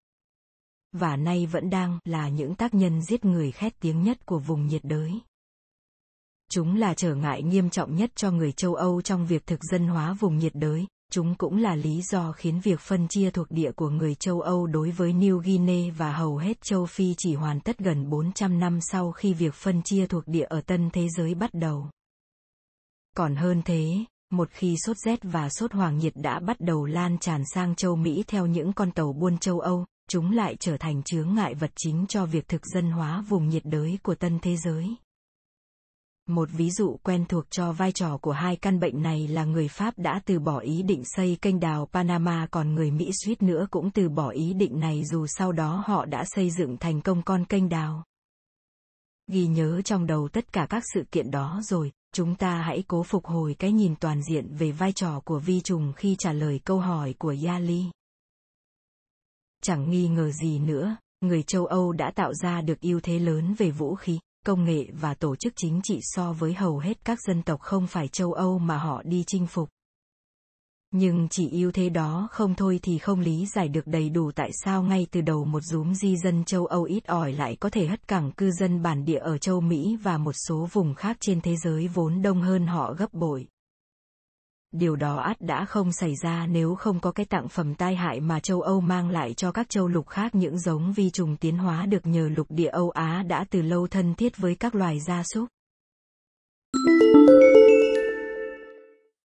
và nay vẫn đang là những tác nhân giết người khét tiếng nhất của vùng nhiệt đới. Chúng là trở ngại nghiêm trọng nhất cho người châu Âu trong việc thực dân hóa vùng nhiệt đới, Chúng cũng là lý do khiến việc phân chia thuộc địa của người châu Âu đối với New Guinea và hầu hết châu Phi chỉ hoàn tất gần 400 năm sau khi việc phân chia thuộc địa ở Tân Thế Giới bắt đầu. Còn hơn thế, một khi sốt rét và sốt hoàng nhiệt đã bắt đầu lan tràn sang châu Mỹ theo những con tàu buôn châu Âu, chúng lại trở thành chướng ngại vật chính cho việc thực dân hóa vùng nhiệt đới của Tân Thế Giới. Một ví dụ quen thuộc cho vai trò của hai căn bệnh này là người Pháp đã từ bỏ ý định xây kênh đào Panama, còn người Mỹ suýt nữa cũng từ bỏ ý định này dù sau đó họ đã xây dựng thành công con kênh đào. Ghi nhớ trong đầu tất cả các sự kiện đó rồi, chúng ta hãy cố phục hồi cái nhìn toàn diện về vai trò của vi trùng khi trả lời câu hỏi của Yali. Chẳng nghi ngờ gì nữa, người châu Âu đã tạo ra được ưu thế lớn về vũ khí, công nghệ và tổ chức chính trị so với hầu hết các dân tộc không phải châu Âu mà họ đi chinh phục. Nhưng chỉ ưu thế đó không thôi thì không lý giải được đầy đủ tại sao ngay từ đầu một rúm di dân châu Âu ít ỏi lại có thể hất cẳng cư dân bản địa ở châu Mỹ và một số vùng khác trên thế giới vốn đông hơn họ gấp bội. Điều đó ắt đã không xảy ra nếu không có cái tặng phẩm tai hại mà châu Âu mang lại cho các châu lục khác, những giống vi trùng tiến hóa được nhờ lục địa Âu Á đã từ lâu thân thiết với các loài gia súc.